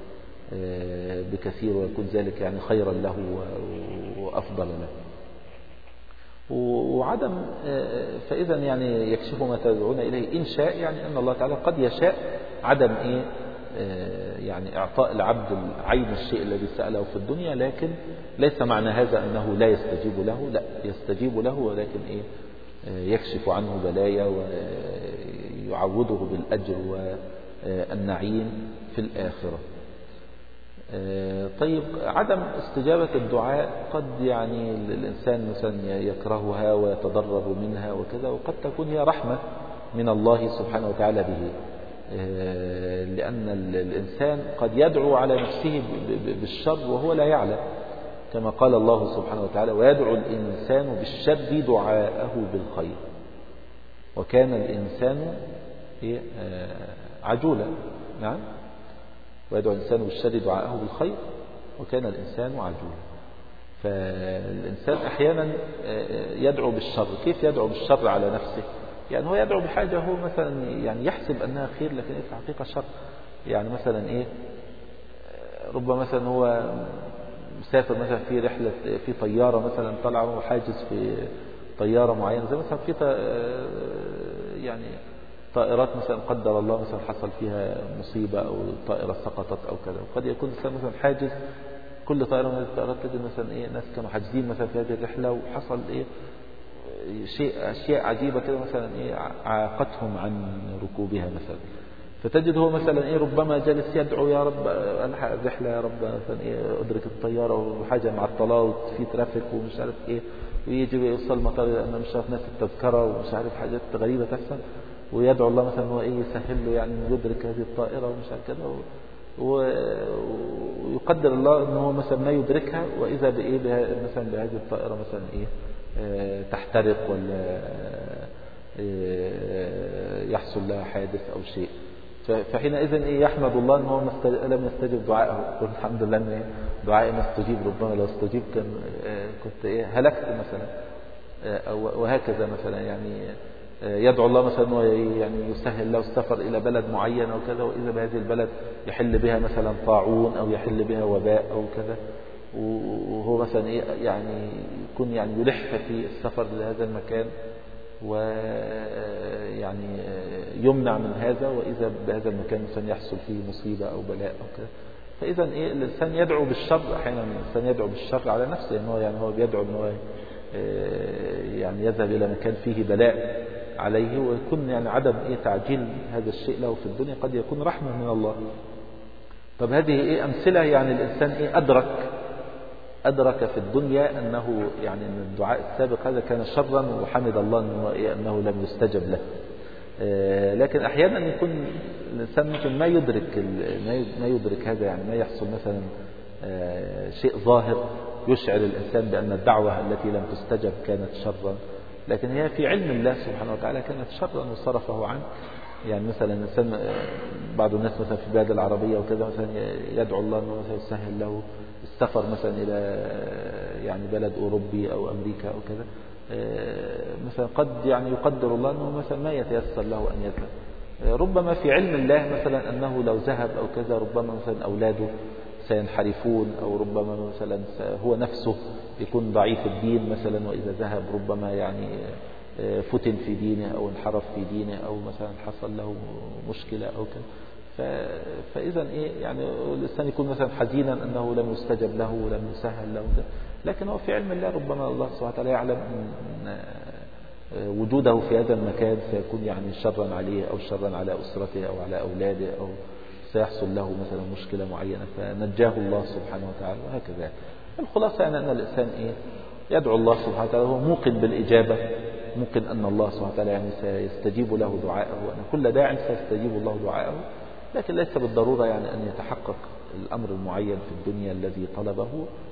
بكثير، ويكون ذلك يعني خيرا له وأفضل له. وعدم فإذا يعني يكشف ما تدعون إليه إن شاء، يعني أن الله تعالى قد يشاء عدم إيه يعني إعطاء العبد عين الشيء الذي سأله في الدنيا، لكن ليس معنى هذا أنه لا يستجيب له، لا يستجيب له، ولكن إيه يكشف عنه بلايا ويعوضه بالأجر والنعيم في الآخرة. طيب عدم استجابة الدعاء قد يعني الإنسان مثلا يكرهها ويتضرر منها وكذا، وقد تكون هي رحمة من الله سبحانه وتعالى به، لأن الإنسان قد يدعو على نفسه بالشر وهو لا يعلم، كما قال الله سبحانه وتعالى: ويدعو الإنسان بالشر دعاءه بالخير وكان الإنسان عجولا. نعم، ويدعو الإنسان بالشر دعاءه بالخير وكان الإنسان عجولا. فالإنسان أحيانا يدعو بالشر. كيف يدعو بالشر على نفسه؟ يعني هو يدعو بحاجة هو مثلا يعني يحسب أنها خير، لكن في الحقيقة شر. يعني مثلا إيه، ربما مثلا هو مسافر مثلا في رحلة في طيارة مثلا طلع وحاجز في طيارة معينة، زي مثلا في يعني طائرات مثلا قدر الله مثلا حصل فيها مصيبة أو طائرة سقطت أو كذا، وقد يكون الإنسان مثلا حاجز كل طائرة من هذه الطائرات، تجد مثلا إيه ناس كانوا حاجزين مثلا في هذه الرحلة وحصل إيه شيء أشياء عجيبة كده مثلا إيه عاقتهم عن ركوبها مثلا، فتجد هو مثلا إيه ربما جالس يدعو: يا رب ألحق الرحلة، يا رب مثلا إيه أدرك الطيارة وحاجة معطلة وفي ترافيك ومش عارف إيه، ويجي ويوصل المطار لأنه مش عارف ناس التذكرة ومش عارف حاجات غريبة تحصل، ويدعو الله مثلا هو إيه يسهل له يعني يدرك هذه الطائرة ومش عارف كذا، ويقدر الله أنه هو مثلا ما يدركها، وإذا بإيه مثلا بهذه الطائرة مثلا إيه تحترق ولا يحصل لها حادث أو شيء. فحينئذ إيه يحمد الله أنه لم يستجب دعائه، يقول الحمد لله أن دعائي ما استجيب، ربما لو استجيب كان كنت إيه هلكت مثلا، وهكذا مثلا. يعني يدعو الله مثلا أنه يعني يسهل له السفر إلى بلد معين أو كذا، وإذا بهذه البلد يحل بها مثلا طاعون أو يحل بها وباء أو كذا، وهو مثلا إيه يعني يكون يعني يلح في السفر لهذا المكان ويعني يمنع من هذا، وإذا بهذا المكان مثلا يحصل فيه مصيبة أو بلاء أو كذا. فإذا إيه الإنسان يدعو بالشر، أحيانا الإنسان يدعو بالشر على نفسه، يعني هو يعني هو بيدعو إنه هو يعني يذهب إلى مكان فيه بلاء عليه، ويكون يعني عدم إيه تعجيل هذا الشيء له في الدنيا قد يكون رحمة من الله. طب هذه إيه أمثلة؟ يعني الإنسان إيه أدرك أدرك في الدنيا أنه يعني أن الدعاء السابق هذا كان شرا، وحمد الله أنه, إيه أنه لم يستجب له. لكن أحيانا يكون الإنسان ممكن ما يدرك ما يدرك هذا، يعني ما يحصل مثلا شيء ظاهر يشعر الإنسان بأن الدعوة التي لم تستجب كانت شرا، لكن هي في علم الله سبحانه وتعالى كانت شرا وصرفه عنه. يعني مثلا الإنسان بعض الناس مثلا في البلاد العربية وكذا مثلا يدعو الله أنه مثلا يسهل له السفر مثلا إلى يعني بلد أوروبي أو أمريكا أو كذا، مثلا قد يعني يقدر الله أنه مثلا ما يتيسر له أن يذهب، ربما في علم الله مثلا أنه لو ذهب أو كذا ربما مثلا أولاده سينحرفون، أو ربما مثلا هو نفسه يكون ضعيف الدين مثلا، وإذا ذهب ربما يعني فتن في دينه أو انحرف في دينه أو مثلا حصل له مشكلة أو كذا. فإذا إيه يعني الإنسان يكون مثلا حزينا أنه لم يستجب له ولم يسهل له ده، لكن هو في علم الله ربما الله سبحانه وتعالى يعلم أن وجوده في هذا المكان سيكون يعني شرا عليه أو شرا على أسرته أو على أولاده، أو سيحصل له مثلا مشكلة معينة فنجاه الله سبحانه وتعالى، وهكذا. الخلاصة يعني أن الإنسان إيه يدعو الله سبحانه وتعالى، هو موقن بالإجابة، موقن أن الله سبحانه وتعالى يعني سيستجيب له دعاءه، وأن كل داع سيستجيب الله دعاءه، لكن ليس بالضرورة يعني أن يتحقق الأمر المعين في الدنيا الذي طلبه.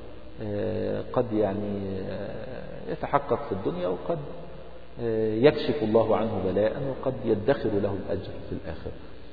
قد يعني يتحقق في الدنيا، وقد يكشف الله عنه بلاء، وقد يدخر له الأجر في الآخرة.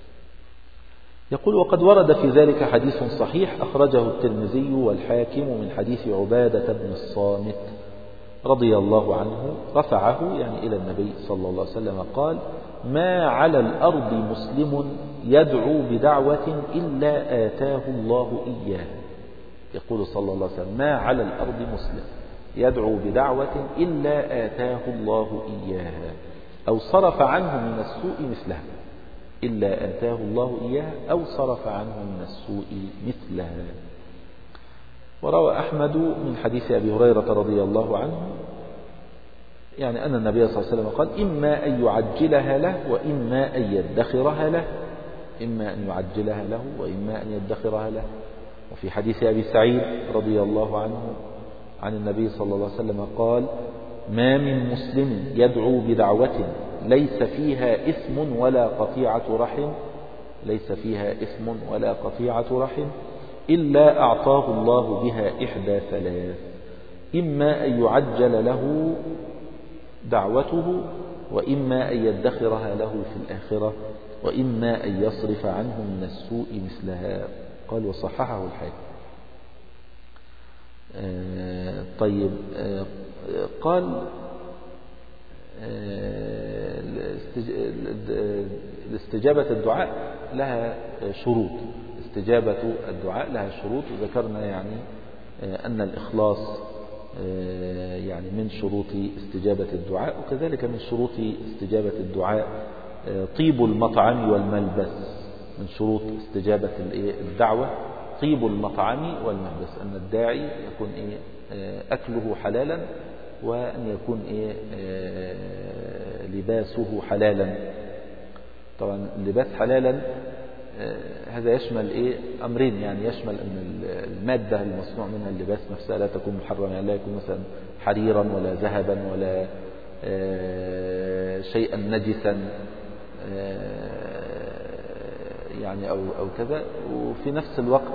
يقول: وقد ورد في ذلك حديث صحيح أخرجه الترمذي والحاكم من حديث عبادة بن الصامت رضي الله عنه رفعه يعني إلى النبي صلى الله عليه وسلم قال: ما على الأرض مسلم يدعو بدعوة إلا آتاه الله إياه. يقول صلى الله عليه وسلم: ما على الأرض مسلم، يدعو بدعوة إلا آتاه الله إياها أو صرف عنه من السوء مثلها، إلا آتاه الله إياها أو صرف عنه من السوء مثلها. وروى أحمد من حديث أبي هريرة رضي الله عنه يعني أن النبي صلى الله عليه وسلم قال: إما أن يعجلها له وإما أن يدخرها له، إما أن يعجلها له وإما أن يدخرها له. وفي حديث أبي سعيد رضي الله عنه عن النبي صلى الله عليه وسلم قال: ما من مسلم يدعو بدعوة ليس فيها إثم ولا قطيعة رحم ليس فيها إثم ولا قطيعة رحم إلا أعطاه الله بها إحدى ثلاث: إما أن يعجل له دعوته وإما أن يدخرها له في الآخرة وإما أن يصرف عنه من السوء مثلها. قال وصححه الحاكم. آه طيب آه قال آه الاستجابة الدعاء لها شروط استجابة الدعاء لها شروط وذكرنا يعني آه أن الإخلاص آه يعني من شروط استجابة الدعاء، وكذلك من شروط استجابة الدعاء آه طيب المطعم والملبس. من شروط استجابة الدعوة طيب المطعم والملبس، أن الداعي يكون إيه أكله حلالا وأن يكون إيه لباسه حلالا. طبعا اللباس حلالا هذا يشمل إيه أمرين، يعني يشمل أن المادة المصنوع منها اللباس نفسها لا تكون محرمة، يعني لا يكون مثلا حريرا ولا ذهبا ولا شيئا نجسا يعني أو أو كذا، وفي نفس الوقت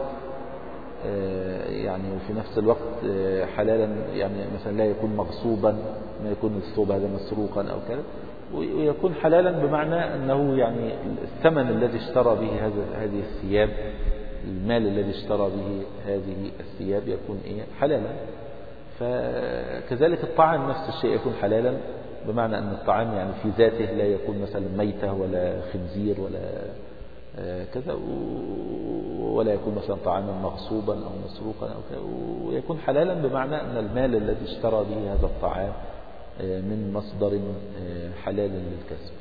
يعني وفي نفس الوقت حلالا، يعني مثلا لا يكون مغصوبا، ما يكون الثوب هذا مسروقا أو كذا، ويكون حلالا بمعنى أنه يعني الثمن الذي اشترى به هذا هذه الثياب، المال الذي اشترى به هذه الثياب يكون إيه حلالا. فكذلك الطعام نفس الشيء يكون حلالا بمعنى أن الطعام يعني في ذاته لا يكون مثلا ميتة ولا خنزير ولا كذا، ولا يكون مثلا طعاما مغصوبا أو مسروقا أو كذا، ويكون حلالا بمعنى أن المال الذي اشترى به هذا الطعام من مصدر حلال للكسب.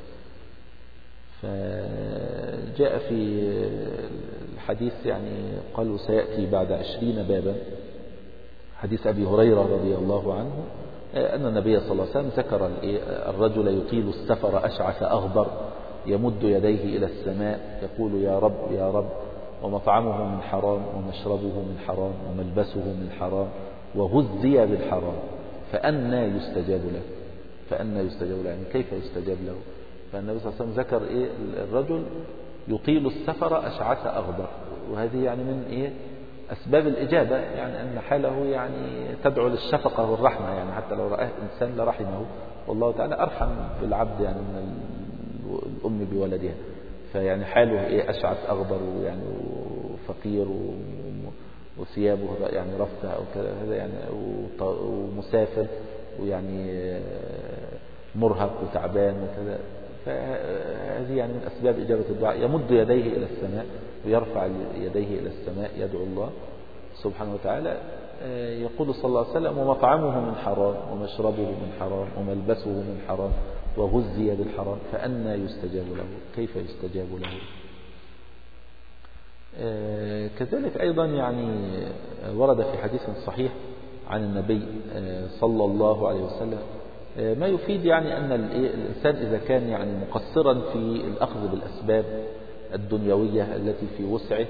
فجاء في الحديث يعني قالوا سيأتي بعد عشرين بابا حديث أبي هريرة رضي الله عنه أن النبي صلى الله عليه وسلم ذكر الرجل يطيل السفر أشعث أغبر يمد يديه إلى السماء يقول يا رب يا رب، ومطعمه من حرام ومشربه من حرام وملبسه من حرام وغذي بالحرام فأنى يستجاب له فأنى يستجاب له يعني كيف يستجاب له؟ فالنبي صلى الله عليه وسلم ذكر إيه الرجل يطيل السفر أشعث أغبر، وهذه يعني من إيه أسباب الإجابة، يعني أن حاله يعني تدعو للشفقة والرحمة، يعني حتى لو رآه إنسان لرحمه، والله تعالى أرحم بالعبد يعني من الأم بولدها. فيعني حاله إيه أشعث أغبر يعني وفقير وثيابه يعني رفته أو كذا، هذا يعني ومسافر ويعني مرهق وتعبان وكذا. فهذه يعني من أسباب إجابة الدعاء. يمد يديه إلى السماء ويرفع يديه إلى السماء يدعو الله سبحانه وتعالى. يقول صلى الله عليه وسلم ومطعمه من حرام ومشربه من حرام وملبسه من حرام وغذي بالحرام فأنى يستجاب له؟ كيف يستجاب له؟ كذلك أيضا يعني ورد في حديث صحيح عن النبي صلى الله عليه وسلم ما يفيد يعني أن الإنسان إذا كان يعني مقصرا في الأخذ بالأسباب الدنيوية التي في وسعه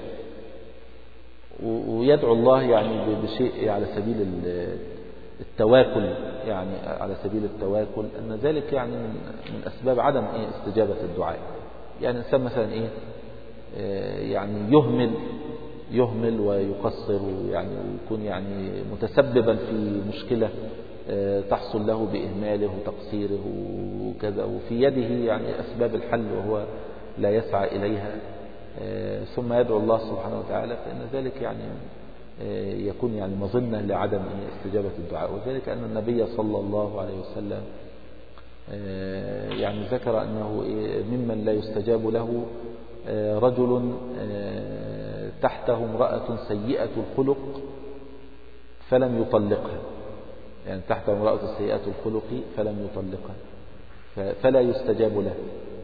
ويدعو الله يعني بشيء على سبيل التواكل، يعني على سبيل التواكل أن ذلك يعني من أسباب عدم إيه استجابة الدعاء. يعني الإنسان مثلا إيه يعني يهمل يهمل ويقصر يعني ويكون يعني متسببا في مشكلة تحصل له بإهماله وتقصيره وكذا، وفي يده يعني أسباب الحل وهو لا يسعى إليها، ثم يدعو الله سبحانه وتعالى، فإن ذلك يعني يكون يعني مظنة لعدم استجابة الدعاء. وذلك أن النبي صلى الله عليه وسلم يعني ذكر أنه ممن لا يستجاب له رجل تحته امرأة سيئة الخلق فلم يطلقها، يعني تحت امرأة السيئات الخلق فلم يطلقها فلا يستجاب له.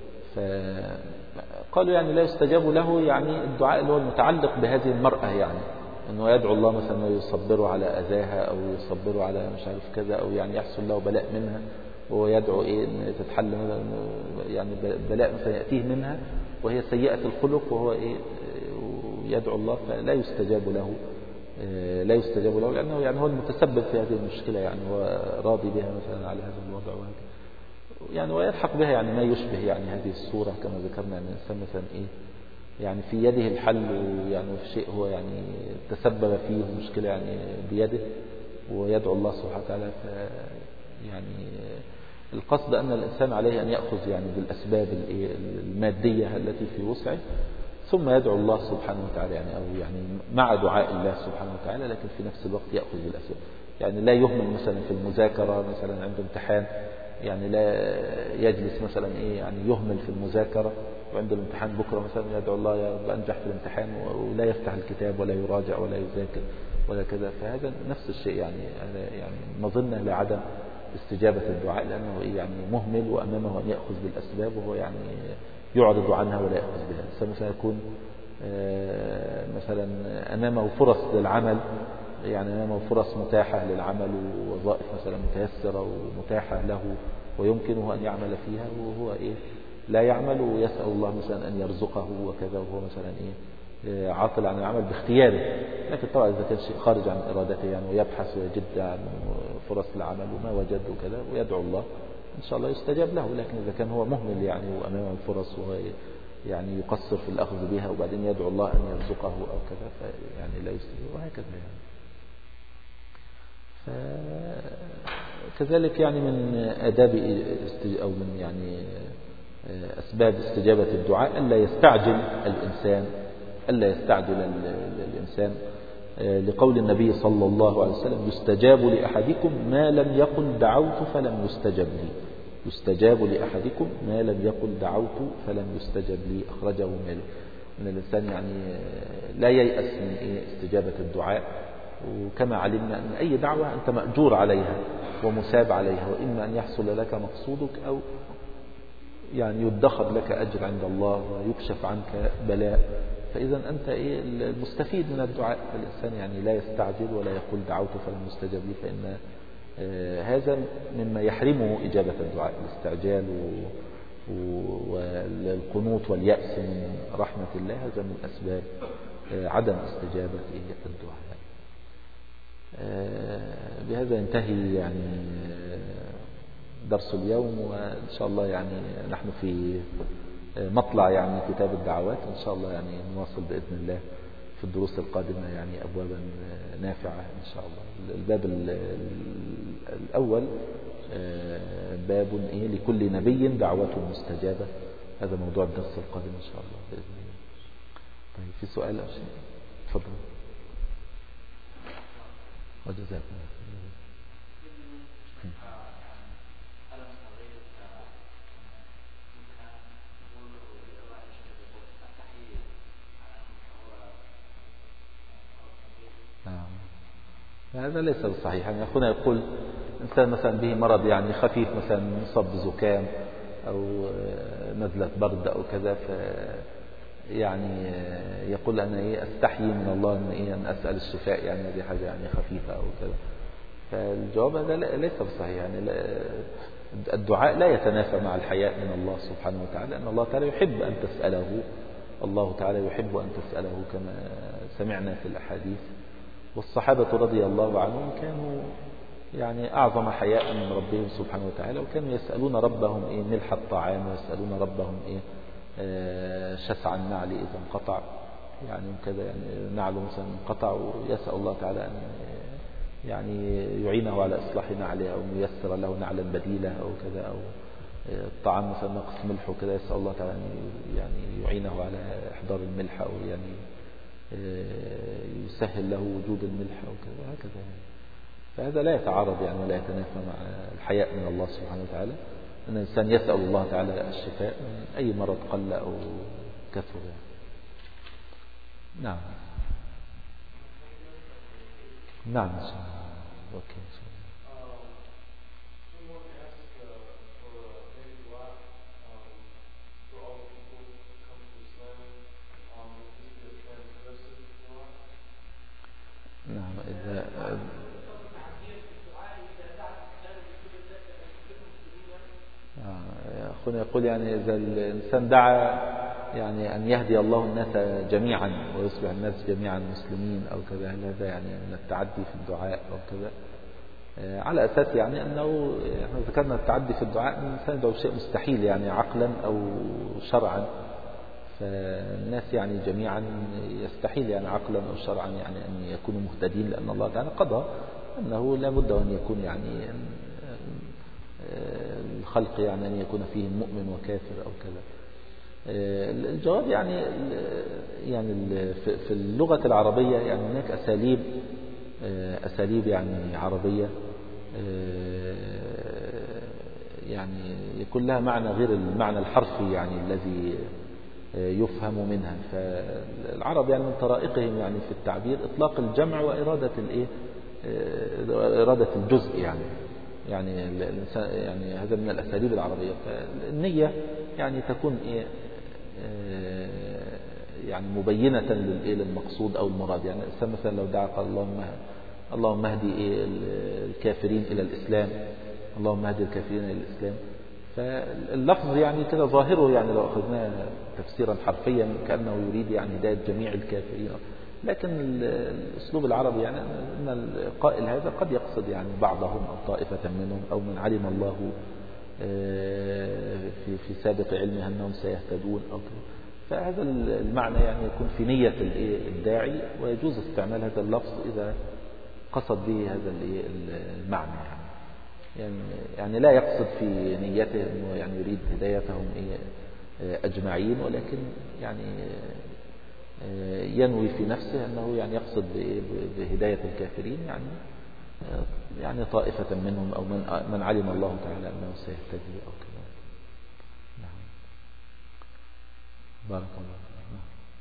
فقالوا يعني لا يستجاب له يعني الدعاء اللي هو المتعلق بهذه المرأة، يعني أنه يدعو الله مثلا يصبره على أذاها أو يصبره على مش عارف كذا، أو يعني يحصل له بلاء منها وهو يدعو إيه أن تتحل يعني بلاء مثلا يأتيه منها وهي سيئة الخلق وهو إيه يدعو الله، فلا يستجاب له لا يستجاب له لأنه يعني هو المتسبب في هذه المشكلة، يعني هو راضي بها مثلا على هذا الوضع وهكذا يعني، ويلحق بها يعني ما يشبه يعني هذه الصورة كما ذكرنا أن الإنسان مثلا إيه يعني في يده الحل، يعني في شيء هو يعني تسبب فيه مشكلة يعني بيده ويدعو الله سبحانه وتعالى. ف يعني القصد أن الإنسان عليه أن يأخذ يعني بالأسباب المادية التي في وسعه ثم يدعو الله سبحانه وتعالى يعني، أو يعني مع دعاء الله سبحانه وتعالى، لكن في نفس الوقت يأخذ بالأسباب. يعني لا يهمل مثلا في المذاكرة مثلا عنده امتحان، يعني لا يجلس مثلا إيه يعني يهمل في المذاكرة وعنده الامتحان بكرة مثلا يدعو الله يا رب أنجح في الامتحان ولا يفتح الكتاب ولا يراجع ولا يذاكر ولا كذا. فهذا نفس الشيء يعني يعني مظنة لعدم استجابة الدعاء، لأنه إيه يعني مهمل وأمامه أن يأخذ بالأسباب وهو يعني يعرض عنها ولا يأخذ بها. مثلا يكون مثلا أمامه فرص للعمل، يعني أمامه فرص متاحة للعمل ووظائف مثلا متيسرة ومتاحة له ويمكنه أن يعمل فيها وهو إيه لا يعمل ويسأل الله مثلا أن يرزقه وكذا، وهو مثلا إيه عاطل عن العمل باختياره. لكن طبعا إذا كان شيء خارج عن إرادته يعني ويبحث ويجد عن فرص العمل وما وجد وكذا ويدعو الله إن شاء الله يستجاب له. لكن إذا كان هو مهمل يعني وأمامه الفرص وهو يعني يقصر في الأخذ بها وبعدين يدعو الله أن يرزقه أو كذا فيعني لا يستجاب وهكذا يعني. كذلك يعني من آداب أو من يعني أسباب استجابة الدعاء ألا يستعجل الإنسان ألا يستعجل الإنسان لقول النبي صلى الله عليه وسلم يستجاب لأحدكم ما لم يقل دعوت فلم يستجب لي. يستجاب لأحدكم ما لم يقل دعوت فلم يستجب لي، أخرجه مالك. من الإنسان يعني لا ييأس من استجابة الدعاء، وكما علمنا أن أي دعوة أنت مأجور عليها ومساب عليها، وإما أن يحصل لك مقصودك أو يعني يدخر لك أجر عند الله ويكشف عنك بلاء. فإذا أنت إيه المستفيد من الدعاء. فالإنسان يعني لا يستعجل ولا يقول دعوت فلم يستجب لي، فإن هذا مما يحرمه إجابة الدعاء، الاستعجال والقنوط واليأس من رحمة الله، هذا من أسباب عدم استجابة الدعاء. بهذا ينتهي يعني درس اليوم، وإن شاء الله يعني نحن في مطلع يعني كتاب الدعوات، إن شاء الله يعني نواصل بإذن الله في الدروس القادمة يعني أبوابا نافعة إن شاء الله. الباب الأول باب إيه لكل نبي دعوة مستجابة، هذا موضوع الدرس القادم إن شاء الله بإذن الله. طيب في سؤال أو شيء؟ تفضل. وجزاكم الله. هذا ليس بصحيح. يعني أخونا يقول إنسان مثلا به مرض يعني خفيف، مثلا مصاب بزكام أو نزلة برد أو كذا، ف يعني يقول أنا إيه أستحيي من الله أن إيه أن أسأل الشفاء، يعني هذه حاجة يعني خفيفة أو كذا. فالجواب هذا ليس بصحيح. يعني الدعاء لا يتنافى مع الحياء من الله سبحانه وتعالى، أن الله تعالى يحب أن تسأله، الله تعالى يحب أن تسأله كما سمعنا في الأحاديث. والصحابة رضي الله عنهم كانوا يعني أعظم حياء من ربهم سبحانه وتعالى، وكانوا يسألون ربهم إيه ملح الطعام، ويسألون ربهم إيه شسع النعل إذا انقطع، يعني كذا يعني نعله مثلا انقطع، ويسأل الله تعالى أن يعني يعينه على إصلاح نعله أو ييسر له نعلا بديلة أو كذا، أو الطعام مثلا نقص ملح وكذا، يسأل الله تعالى أن يعني يعينه على إحضار الملح أو يعني يسهل له وجود الملح أو كذا هكذا يعني. فهذا لا يتعارض يعني ولا يتنافى مع الحياء من الله سبحانه وتعالى، أن الإنسان يسأل الله تعالى الشفاء من أي مرض قل أو كثر يعني. نعم نعم إن شاء الله. أوكي إن شاء الله. كنا يقول يعني إذا الإنسان دعا يعني أن يهدي الله الناس جميعا ويصبح الناس جميعا مسلمين أو كذا، هل هذا يعني من التعدي في الدعاء أو كذا؟ على أساس يعني أنه احنا ذكرنا التعدي في الدعاء، أن الإنسان يدعو شيء مستحيل يعني عقلا أو شرعا، فالناس يعني جميعا يستحيل يعني عقلا أو شرعا يعني أن يكونوا مهتدين، لأن الله تعالى قضى أنه لا بد أن يكون يعني الخلق يعني أن يكون فيهم مؤمن وكافر أو كذا. الجواب يعني يعني في اللغة العربية يعني هناك أساليب أساليب يعني عربية يعني يكون لها معنى غير المعنى الحرفي يعني الذي يفهم منها. فالعرب يعني من طرائقهم يعني في التعبير إطلاق الجمع وإرادة الإيه إرادة الجزء يعني يعني يعني هذا من الأساليب العربية. فالنية يعني تكون إيه يعني مبينة للمقصود أو المراد. يعني مثلا لو دعا قال اللهم اللهم اهدي إيه الكافرين إلى الإسلام، اللهم اهدي الكافرين إلى الإسلام، فاللفظ يعني كده ظاهره يعني لو أخذناه تفسيرا حرفيا كأنه يريد يعني هداية جميع الكافرين، لكن الأسلوب العربي يعني أن القائل هذا قد يقصد يعني بعضهم أو طائفة منهم أو من علم الله في في سابق علمه أنهم سيهتدون أو كده. فهذا المعنى يعني يكون في نية الداعي، ويجوز استعمال هذا اللفظ إذا قصد به هذا المعنى يعني. يعني يعني لا يقصد في نيته أنه يعني يريد هدايتهم أجمعين، ولكن يعني ينوي في نفسه أنه يعني يقصد بهداية الكافرين يعني يعني طائفة منهم أو من من علم الله تعالى أنه سيهتدي أو كذا. نعم. بارك الله فيك.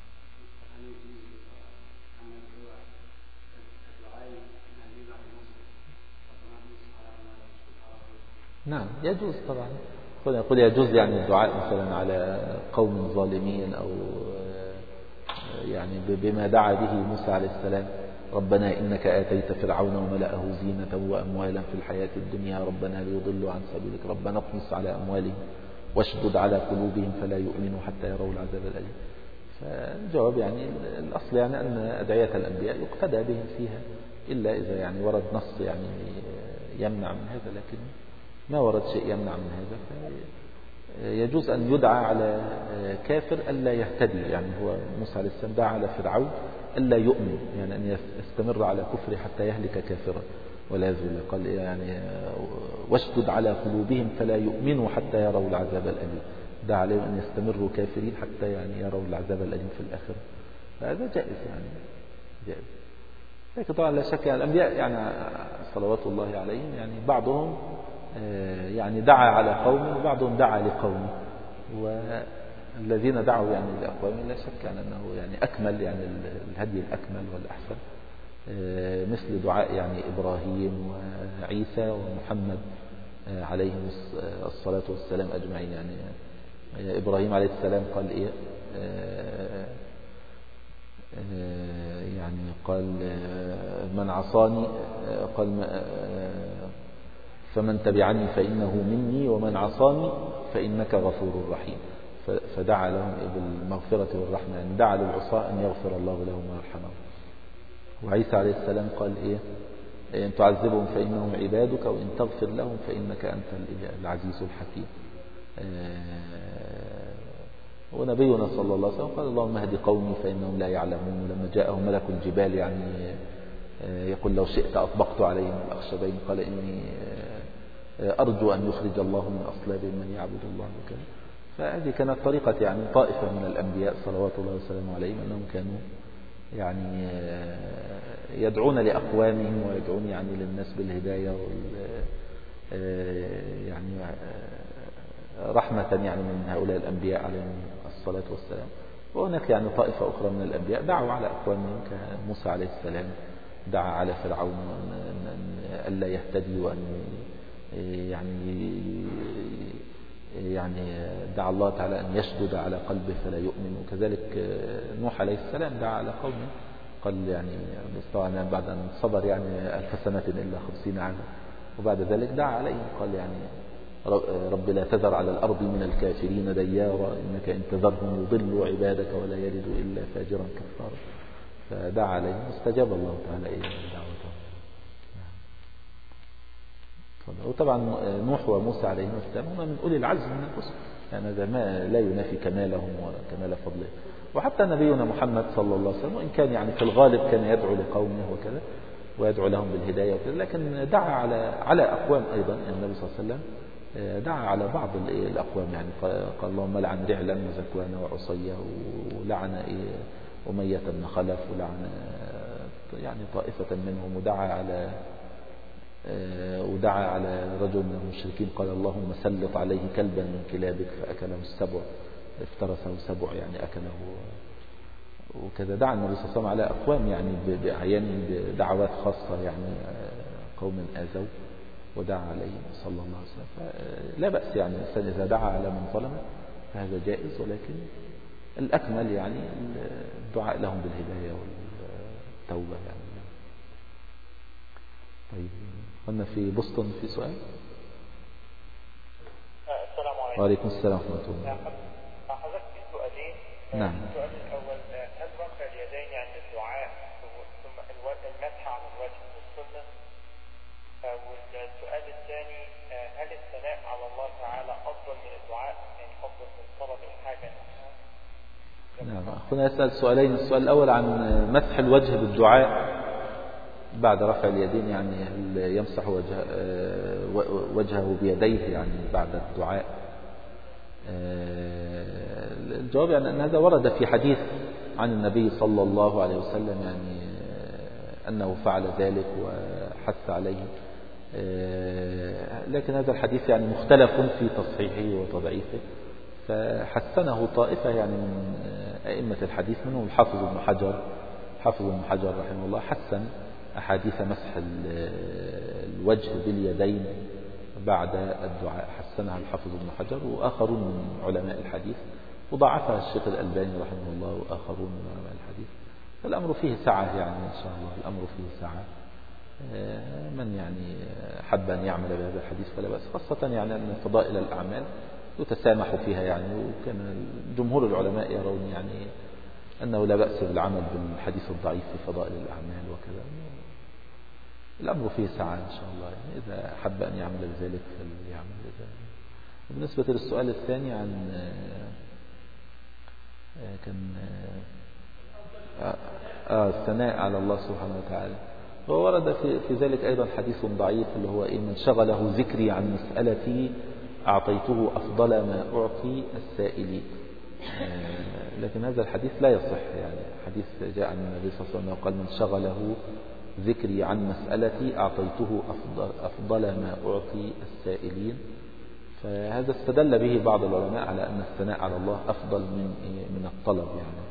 نعم يجوز طبعا. يقول يجوز يعني الدعاء مثلا على قوم ظالمين أو يعني بما دعا به موسى عليه السلام، ربنا إنك آتيت فرعون وملأه زينة وأموالا في الحياة الدنيا ربنا ليضلوا عن سبيلك ربنا اطمس على أموالهم واشدد على قلوبهم فلا يؤمنوا حتى يروا العذاب الأليم. فالجواب يعني الأصل يعني أن أدعية الأنبياء يقتدى بهم فيها، إلا إذا يعني ورد نص يعني يمنع من هذا، لكن ما ورد شيء يمنع من هذا. يجوز أن يدعى على كافر ألا يهتدي، يعني هو موسى عليه السلام دعا على فرعون ألا يؤمن، يعني أن يستمر على كفره حتى يهلك كافرا والعياذ بالله. قال يعني واشدد على قلوبهم فلا يؤمنوا حتى يروا العذاب الأليم، دعا عليهم أن يستمروا كافرين حتى يعني يروا العذاب الأليم في الآخرة. فهذا جائز يعني جائز. لكن طبعا لا شك يعني الأنبياء يعني صلوات الله عليهم يعني بعضهم يعني دعا على قوم وبعضهم دعا لقوم، والذين دعوا يعني لأقوام لا شك يعني أنه يعني أكمل يعني الهدي الأكمل والأحسن، مثل دعاء يعني إبراهيم وعيسى ومحمد عليهم الصلاة والسلام أجمعين. يعني إبراهيم عليه السلام قال إيه يعني قال من عصاني قال فمن تبعني فإنه مني ومن عصاني فإنك غفور رحيم، فدعا لهم بالمغفرة والرحمة، يعني دعا للعصاة أن يغفر الله لهم ويرحمهم. وعيسى عليه السلام قال إيه إن تعذبهم فإنهم عبادك وإن تغفر لهم فإنك أنت العزيز الحكيم. ونبينا صلى الله عليه وسلم قال اللهم اهد قومي فإنهم لا يعلمون، لما جاءهم ملك الجبال يعني يقول لو شئت أطبقت عليهم الأخشبين قال إني أرجو أن يخرج الله من أصلابهم من يعبد الله وكذا. فهذه كانت طريقة يعني طائفة من الأنبياء صلوات الله وسلامه عليهم، أنهم كانوا يعني يدعون لأقوامهم ويدعون يعني للناس بالهداية يعني رحمة يعني من هؤلاء الأنبياء عليهم الصلاة والسلام. وهناك يعني طائفة أخرى من الأنبياء دعوا على أقوامهم كموسى عليه السلام دعا على فرعون أن لا يهتدي وأن يعني يعني دعا الله تعالى أن يشدد على قلبه فلا يؤمن. وكذلك نوح عليه السلام دعا على قومه قال يعني طبعا بعد أن صبر يعني ألف سنة إلا خمسين عاما، وبعد ذلك دعا عليهم قال يعني رب لا تذر على الأرض من الكافرين ديارا إنك إن تذرهم يضلوا عبادك ولا يلدوا إلا فاجرا كفارا. فدعا عليهم واستجاب الله تعالى إلى دعوته. وطبعا نوح وموسى عليهم السلام هما من أولي العزم من الرسل، يعني هذا ما لا ينافي كمالهم وكمال فضلهم. وحتى نبينا محمد صلى الله عليه وسلم وإن كان يعني في الغالب كان يدعو لقومه وكذا ويدعو لهم بالهداية وكذا، لكن دعا على على أقوام أيضا. يعني النبي صلى الله عليه وسلم دعا على بعض الأقوام، يعني قال اللهم لعن رعلا وزكوان وعصية، ولعن أمية بن خلف، ولعن يعني طائفة منهم، ودعا على ودعا على رجل من المشركين قال اللهم سلط عليه كلبا من كلابك فأكله السبع، افترسه سبع يعني أكله. وكذا دعا النبي صلى الله عليه وسلم على أقوام يعني بأعيان بدعوات خاصة، يعني قوم آذوا ودعا عليهم صلى الله عليه وسلم. لا بأس يعني الإنسان إذا دعا على من ظلم فهذا جائز، ولكن الأكمل يعني الدعاء لهم بالهداية والتوبة يعني. طيب قلنا في بوسطن في سؤال. السلام عليكم. وعليكم السلام ورحمة الله. حضرتك في سؤالين. نعم. السؤال الأول هل رفع اليدين عند الدعاء ثم المسح على الوجه والسنة؟ والسؤال الثاني هل الثناء على الله تعالى أفضل من الدعاء، يعني أفضل من طلب الحاجة؟ نعم. أخونا يسأل سؤالين. السؤال الأول عن مسح الوجه بالدعاء بعد رفع اليدين، يعني هل يمسح وجه وجهه بيديه يعني بعد الدعاء؟ الجواب يعني أن هذا ورد في حديث عن النبي صلى الله عليه وسلم، يعني أنه فعل ذلك وحث عليه، لكن هذا الحديث يعني مختلف في تصحيحه وتضعيفه، فحسنه طائفة يعني من أئمة الحديث، منهم الحافظ ابن حجر حافظ ابن حجر رحمه الله حسن أحاديث مسح الوجه باليدين بعد الدعاء، حسنها الحافظ ابن حجر وآخرون من علماء الحديث، وضعفها الشيخ الألباني رحمه الله وآخرون من علماء الحديث. فالأمر فيه سعة يعني إن شاء الله، الأمر فيه سعة. من يعني حب أن يعمل بهذا الحديث فلا بأس، خاصة يعني أن فضائل الأعمال يتسامح فيها يعني، وكان جمهور العلماء يرون يعني أنه لا بأس بالعمل بالحديث الضعيف في فضائل الأعمال وكذا. الأمر فيه سعة إن شاء الله، يعني إذا حب أن يعمل بذلك فليعمل بذلك. بالنسبة للسؤال الثاني عن كان آه الثناء على الله سبحانه وتعالى، وورد في, في ذلك أيضا حديث ضعيف اللي هو إيه: من شغله ذكري عن مسألتي أعطيته أفضل ما أعطي السائلين. آه لكن هذا الحديث لا يصح، يعني حديث جاء عن النبي صلى الله عليه وسلم قال: من شغله ذكري عن مسألتي أعطيته أفضل, أفضل ما أعطي السائلين. فهذا استدل به بعض العلماء على أن الثناء على الله أفضل من من الطلب يعني.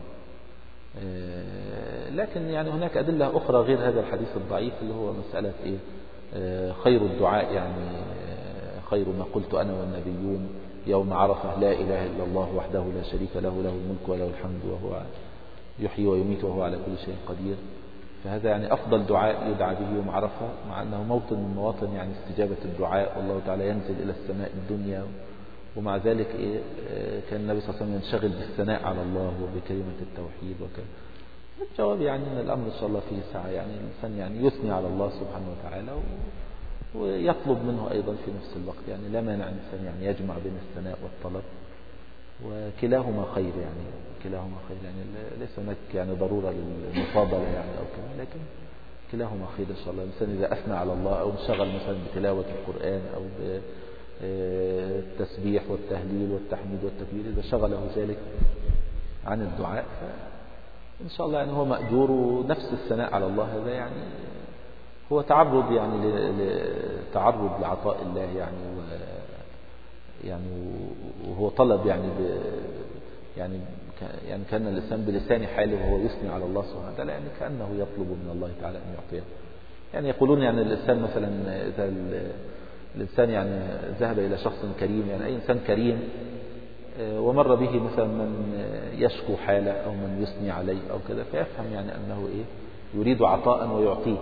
لكن يعني هناك أدلة أخرى غير هذا الحديث الضعيف اللي هو مسألة إيه؟ خير الدعاء يعني خير ما قلت أنا والنبيون يوم عرفة: لا إله إلا الله وحده لا شريك له له الملك وله الحمد وهو يحيي ويميت وهو على كل شيء قدير. فهذا يعني أفضل دعاء يدعى به يوم عرفة، مع أنه موطن من مواطن يعني استجابة الدعاء، والله تعالى ينزل إلى السماء الدنيا، ومع ذلك إيه كان النبي صلى الله عليه وسلم ينشغل بالثناء على الله وبكلمة التوحيد وكذا. الجواب يعني أن الأمر إن شاء الله فيه سعة، يعني الإنسان يعني يثني على الله سبحانه وتعالى ويطلب منه أيضا في نفس الوقت، يعني لا مانع الإنسان يعني يجمع بين الثناء والطلب، وكلاهما خير يعني كلاهما خير يعني ليس هناك يعني ضرورة للمفاضلة يعني أو كذا، لكن كلاهما خير إن شاء الله. الإنسان إذا أثنى على الله أو انشغل مثلا بتلاوة القرآن أو بالتسبيح والتهليل والتحميد والتكبير، إذا شغله ذلك عن الدعاء فإن شاء الله يعني هو مأجور. ونفس الثناء على الله هذا يعني هو تعرض يعني تعرض لعطاء الله يعني و يعني وهو طلب يعني ب يعني يعني كان الإنسان بلسان حاله وهو يثني على الله سبحانه وتعالى، يعني كأنه يطلب من الله تعالى أن يعطيه. يعني يقولون يعني الإنسان مثلا إذا الإنسان يعني ذهب إلى شخص كريم، يعني أي إنسان كريم ومر به مثلا من يشكو حاله أو من يثني عليه أو كذا، فيفهم يعني أنه إيه يريد عطاء ويعطيه،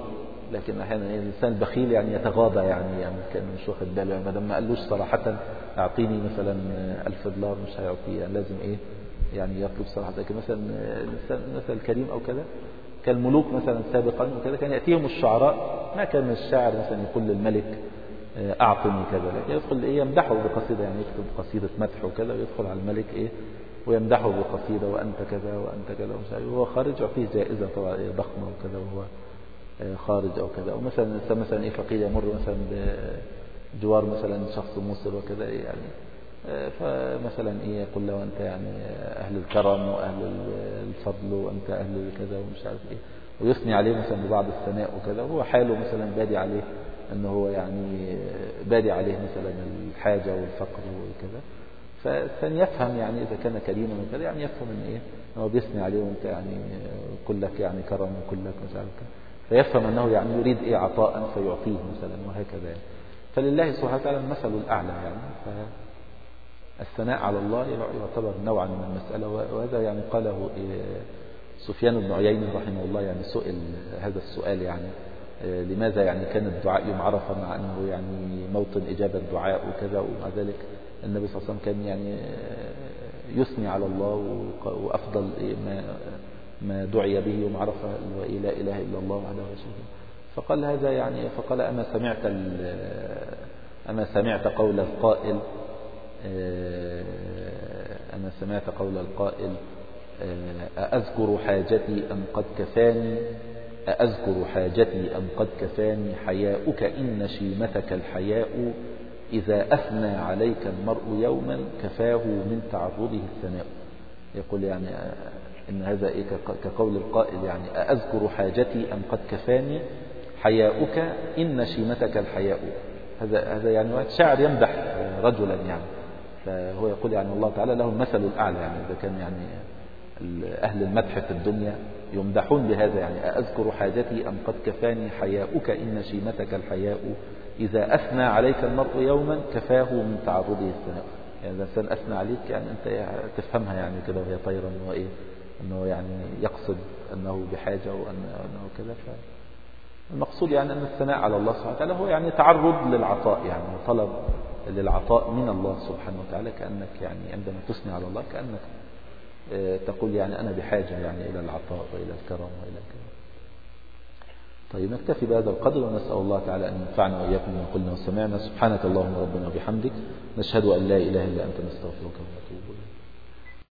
لكن أحيانا الإنسان البخيل يعني يتغاضى يعني يعني كان مش واخد باله يعني ما دام ما قالوش صراحة أعطيني مثلا ألف دولار مش هيعطيه يعني لازم إيه يعني يطلب صراحة. لكن مثلا الإنسان مثلا الكريم أو كذا كالملوك مثلا سابقا وكذا كان يأتيهم الشعراء ما كان الشاعر مثلا يقول للملك أعطني كذا لكن يدخل إيه يمدحه بقصيدة يعني يكتب قصيدة مدح وكذا ويدخل على الملك إيه ويمدحه بقصيدة وأنت كذا وأنت كذا ومش عارف وهو خارج يعطيه جائزة طبعا إيه ضخمة وكذا وهو خارج أو كذا. أو مثلا مثلا إيه فقير يمر مثلا بجوار مثلا شخص مسر وكذا يعني فمثلا إيه يقول له أنت يعني أهل الكرم وأهل الفضل وأنت أهل كذا ومش عارف إيه ويثني عليه مثلا ببعض الثناء وكذا وهو حاله مثلا بادي عليه أنه هو يعني بادي عليه مثلا الحاجة والفقر وكذا. فالثاني يفهم يعني إذا كان كريما وكذا يعني يفهم أن إيه أنه بيثني عليه وأنت يعني كلك يعني كرم وكلك مش عارف كذا فيفهم أنه يعني يريد إيه عطاء فيعطيه مثلا وهكذا يعني. فلله سبحانه وتعالى المثل الأعلى يعني. فالثناء على الله يعتبر نوعا من المسألة وهذا يعني قاله سفيان بن عيينة رحمه الله يعني سئل هذا السؤال يعني لماذا يعني كان الدعاء يوم عرفة مع أنه يعني موطن إجابة الدعاء وكذا ومع ذلك النبي صلى الله عليه وسلم كان يعني يثني على الله وأفضل ما ما دعي به يوم عرفة لا إله إلا الله وحده لا شريك له. فقال هذا يعني فقال أما سمعت أما سمعت قول القائل أما سمعت قول القائل أأذكر حاجتي أم قد كفاني أأذكر حاجتي أم قد كفاني حياؤك إن شيمتك الحياء إذا أثنى عليك المرء يوما كفاه من تعرضه الثناء. يقول يعني إن هذا إيه كقول القائل يعني أأذكر حاجتي أم قد كفاني حياؤك إن شيمتك الحياء. هذا هذا يعني شاعر يمدح رجلا يعني فهو يقول يعني الله تعالى له المثل الأعلى يعني إذا كان يعني أهل المدح في الدنيا يمدحون بهذا يعني أأذكر حاجتي أم قد كفاني حياؤك إن شيمتك الحياء إذا أثنى عليك المرء يوما كفاه من تعرضه الثناء. يعني إذا الإنسان أثنى عليك يعني أنت تفهمها يعني كده وهي طيرا أنه إيه أنه يعني يقصد أنه بحاجة وأنه كذا. فالمقصود يعني أن الثناء على الله سبحانه وتعالى هو يعني تعرض للعطاء يعني طلب للعطاء من الله سبحانه وتعالى كأنك يعني عندما تثني على الله كأنك تقول يعني أنا بحاجة يعني إلى العطاء وإلى الكرم وإلى كذا. طيب نكتفي بهذا القدر ونسأل الله تعالى أن ينفعنا وإياكم بما قلنا وسمعنا. سبحانك اللهم ربنا وبحمدك نشهد أن لا إله إلا أنت نستغفرك ونتوب إليك.